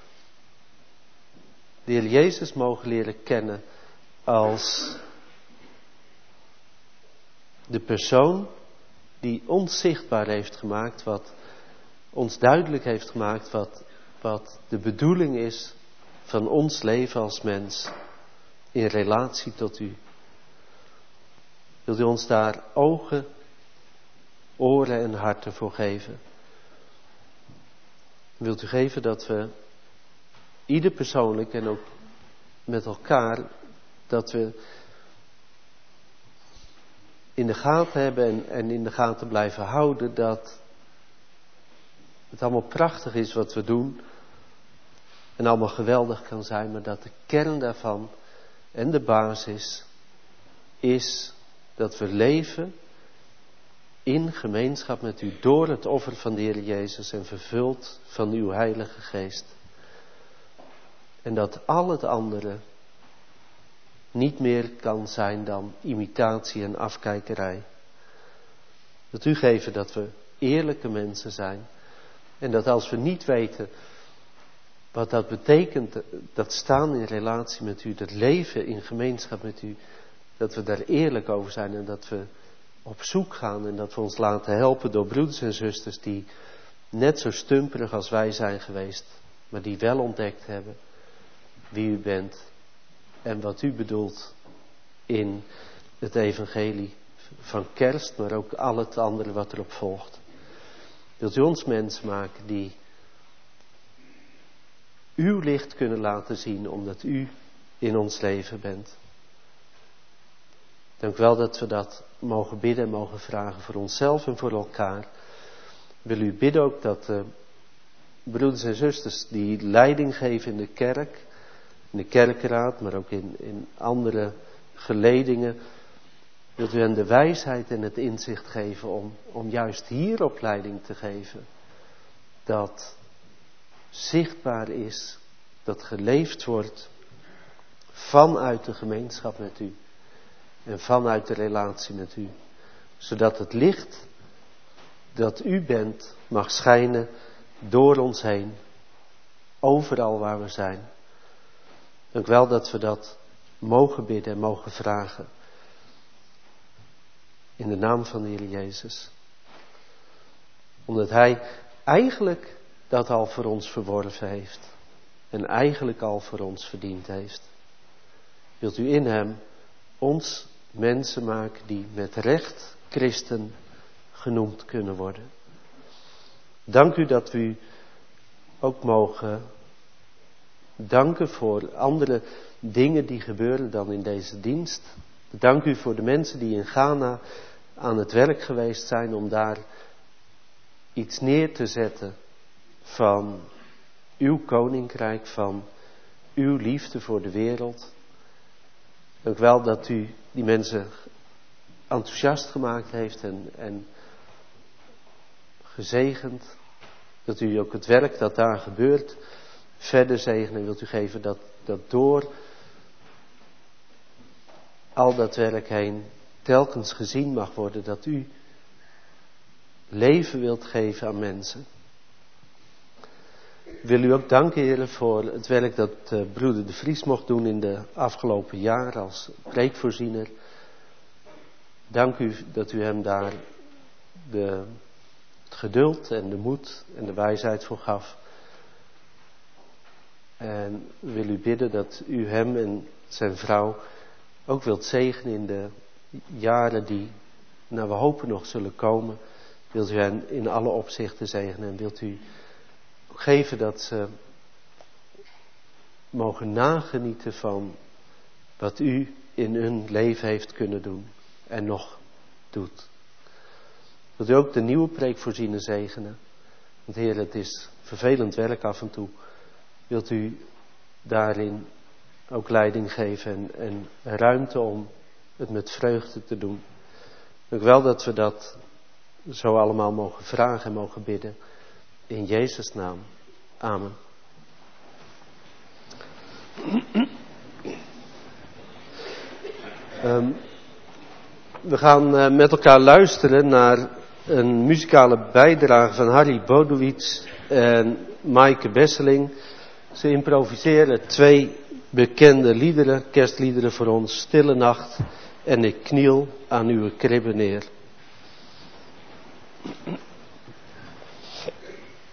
de Heer Jezus mogen leren kennen als de persoon die ons zichtbaar heeft gemaakt wat ons duidelijk heeft gemaakt wat, wat de bedoeling is van ons leven als mens in relatie tot u. Wilt u ons daar ogen, oren en harten voor geven? Wilt u geven dat we ieder persoonlijk en ook met elkaar, dat we in de gaten hebben en, en in de gaten blijven houden dat het allemaal prachtig is wat we doen en allemaal geweldig kan zijn, maar dat de kern daarvan en de basis is dat we leven in gemeenschap met u door het offer van de Heer Jezus en vervuld van uw Heilige Geest. En dat al het andere niet meer kan zijn dan imitatie en afkijkerij. Dat u geven dat we eerlijke mensen zijn. En dat als we niet weten wat dat betekent, dat staan in relatie met u, dat leven in gemeenschap met u, dat we daar eerlijk over zijn en dat we op zoek gaan en dat we ons laten helpen door broeders en zusters die net zo stumperig als wij zijn geweest, maar die wel ontdekt hebben wie u bent en wat u bedoelt in het evangelie van kerst, maar ook al het andere wat erop volgt. Wilt u ons mensen maken die uw licht kunnen laten zien, omdat u in ons leven bent. Dank u wel dat we dat mogen bidden en mogen vragen voor onszelf en voor elkaar. Wil u bidden ook dat de broeders en zusters die leiding geven in de kerk, in de kerkraad, maar ook in, in andere geledingen, wilt u hen de wijsheid en het inzicht geven om, om juist hier opleiding te geven. Dat zichtbaar is, dat geleefd wordt vanuit de gemeenschap met u en vanuit de relatie met u. Zodat het licht dat u bent mag schijnen door ons heen, overal waar we zijn. Dank wel dat we dat mogen bidden en mogen vragen. In de naam van de Heer Jezus. Omdat Hij eigenlijk dat al voor ons verworven heeft. En eigenlijk al voor ons verdiend heeft. Wilt u in Hem ons mensen maken die met recht christen genoemd kunnen worden. Dank u dat we u ook mogen danken voor andere dingen die gebeuren dan in deze dienst. Dank u voor de mensen die in Ghana aan het werk geweest zijn om daar iets neer te zetten van uw koninkrijk, van uw liefde voor de wereld. Dank wel dat u die mensen enthousiast gemaakt heeft en, en gezegend. Dat u ook het werk dat daar gebeurt verder zegenen en wilt u geven dat, dat door al dat werk heen telkens gezien mag worden dat u leven wilt geven aan mensen. Ik wil u ook danken, Heer, voor het werk dat uh, broeder De Vries mocht doen in de afgelopen jaren als preekvoorziener. Dank u dat u hem daar de, het geduld en de moed en de wijsheid voor gaf. En wil u bidden dat u hem en zijn vrouw ook wilt zegenen in de jaren die, nou we hopen nog zullen komen. Wilt u hen in alle opzichten zegenen en wilt u geven dat ze mogen nagenieten van wat u in hun leven heeft kunnen doen en nog doet. Wilt u ook de nieuwe preekvoorziener zegenen? Want Heer, het is vervelend werk af en toe. Wilt u daarin ook leiding geven en, en ruimte om het met vreugde te doen. Dank wel dat we dat zo allemaal mogen vragen en mogen bidden. In Jezus' naam. Amen. Um, we gaan uh, met elkaar luisteren naar een muzikale bijdrage van Harry Bodewits en Maaike Besseling. Ze improviseren twee bekende liederen, kerstliederen voor ons. Stille nacht en ik kniel aan uw kribben neer.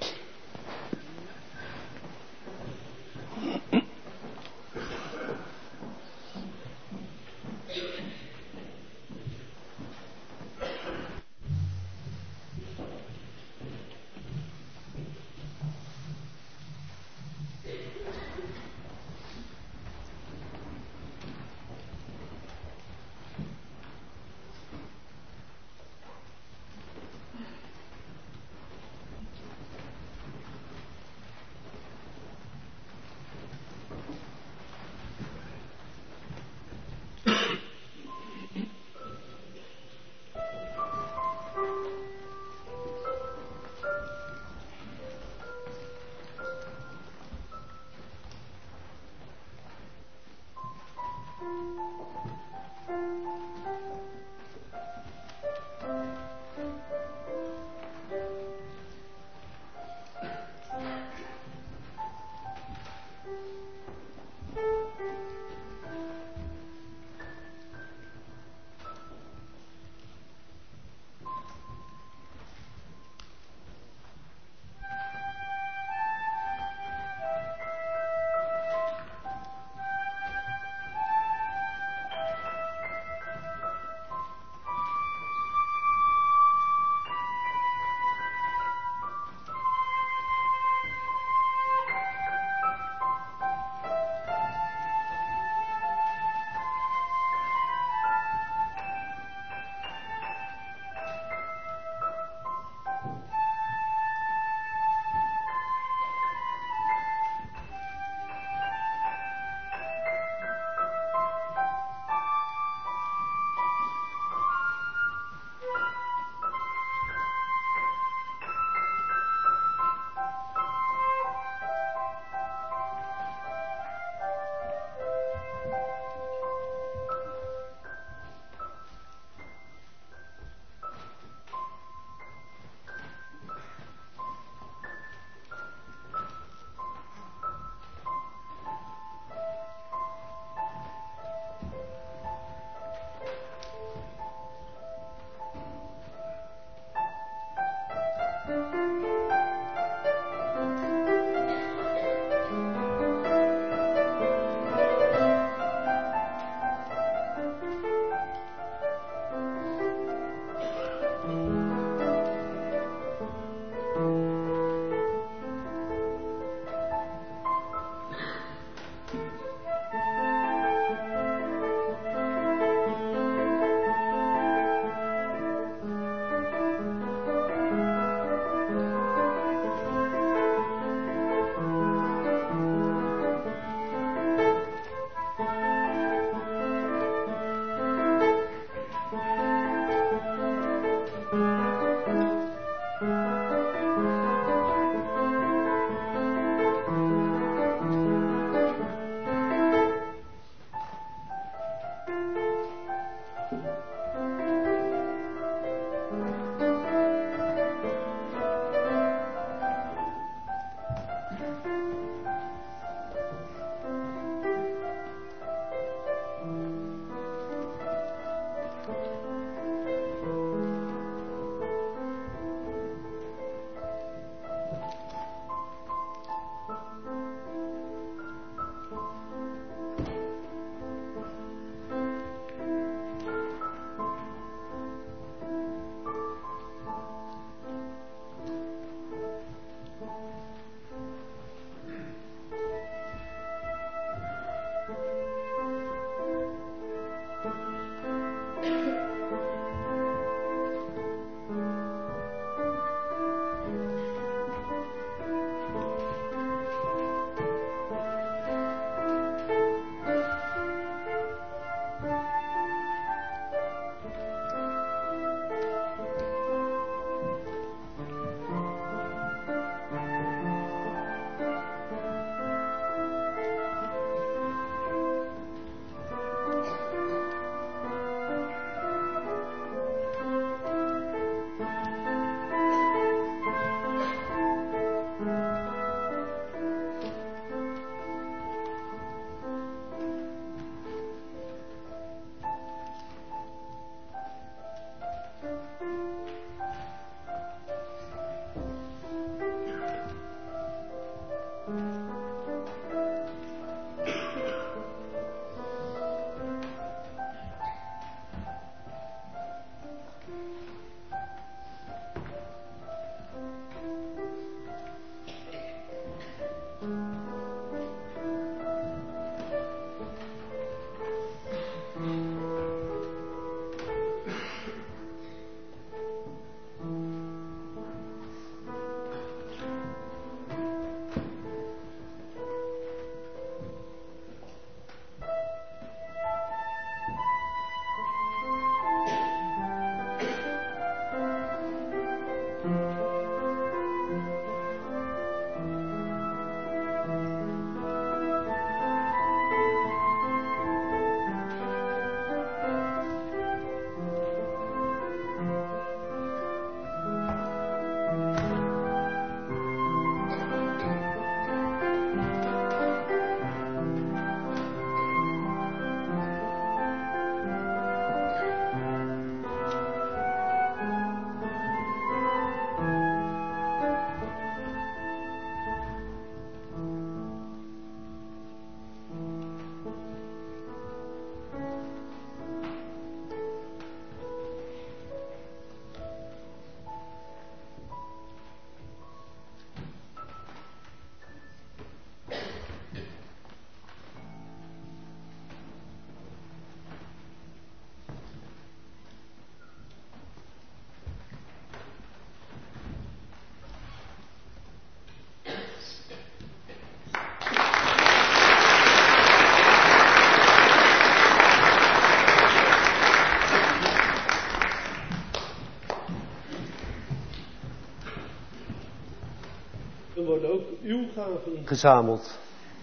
gezameld.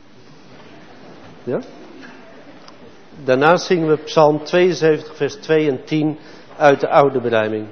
Ja? Daarna zingen we Psalm tweeënzeventig, vers twee en tien uit de oude berijming.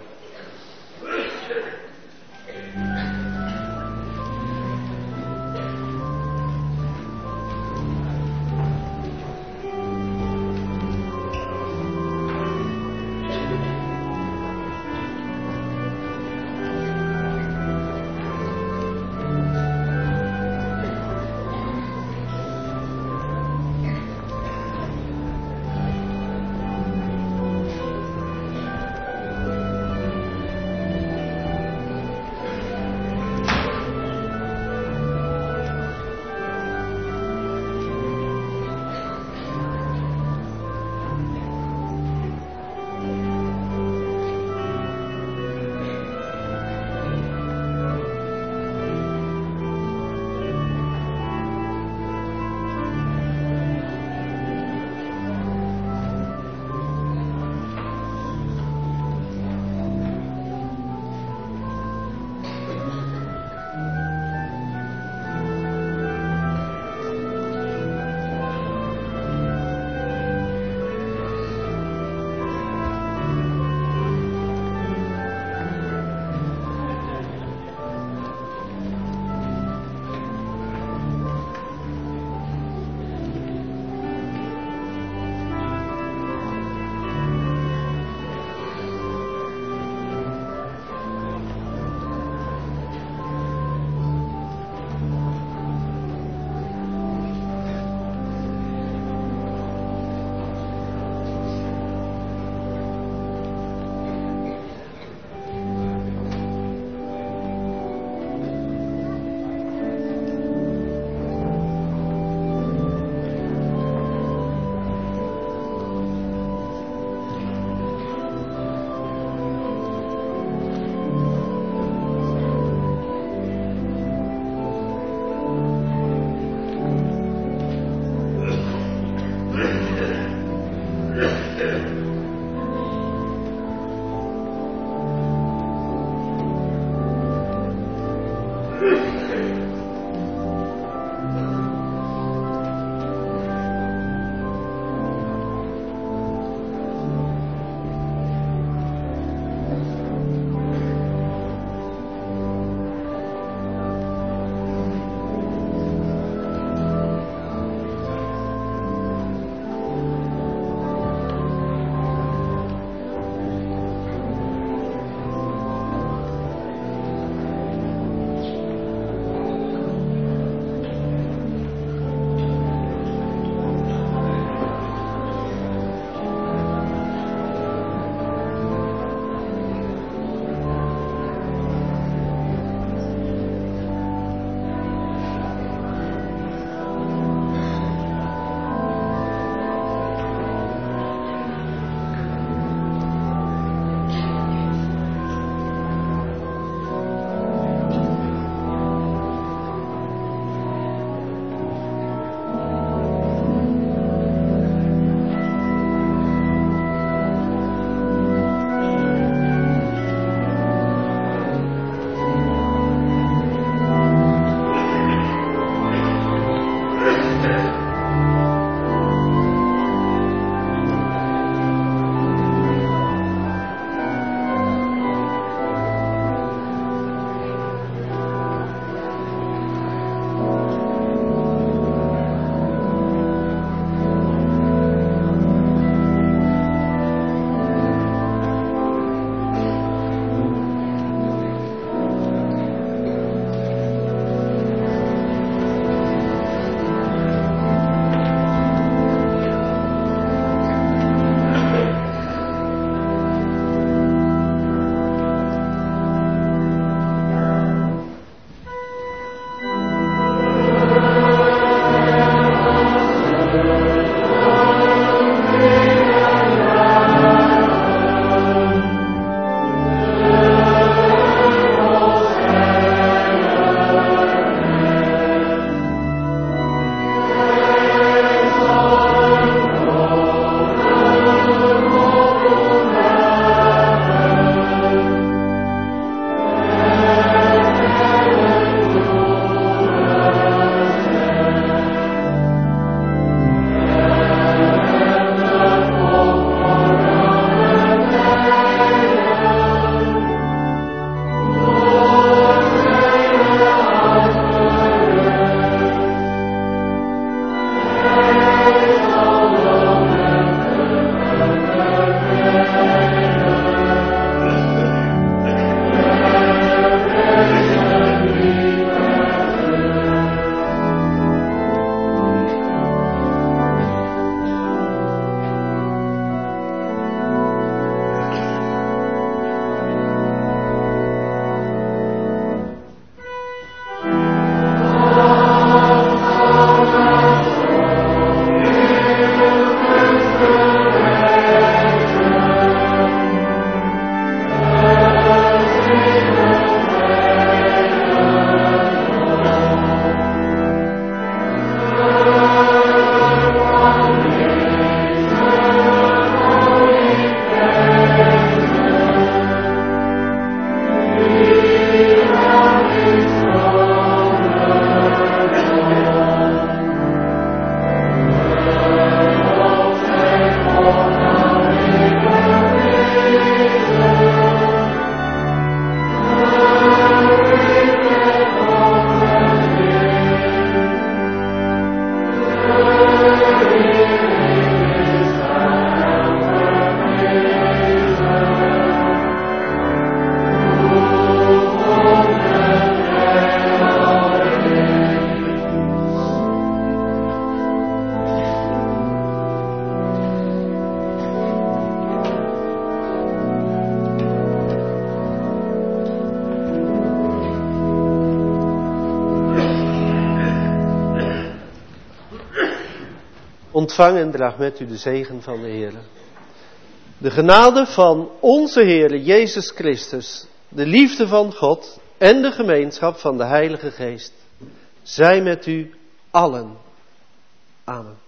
Ontvang en draag met u de zegen van de Heer. De genade van onze Heer Jezus Christus, de liefde van God en de gemeenschap van de Heilige Geest, zij met u allen. Amen.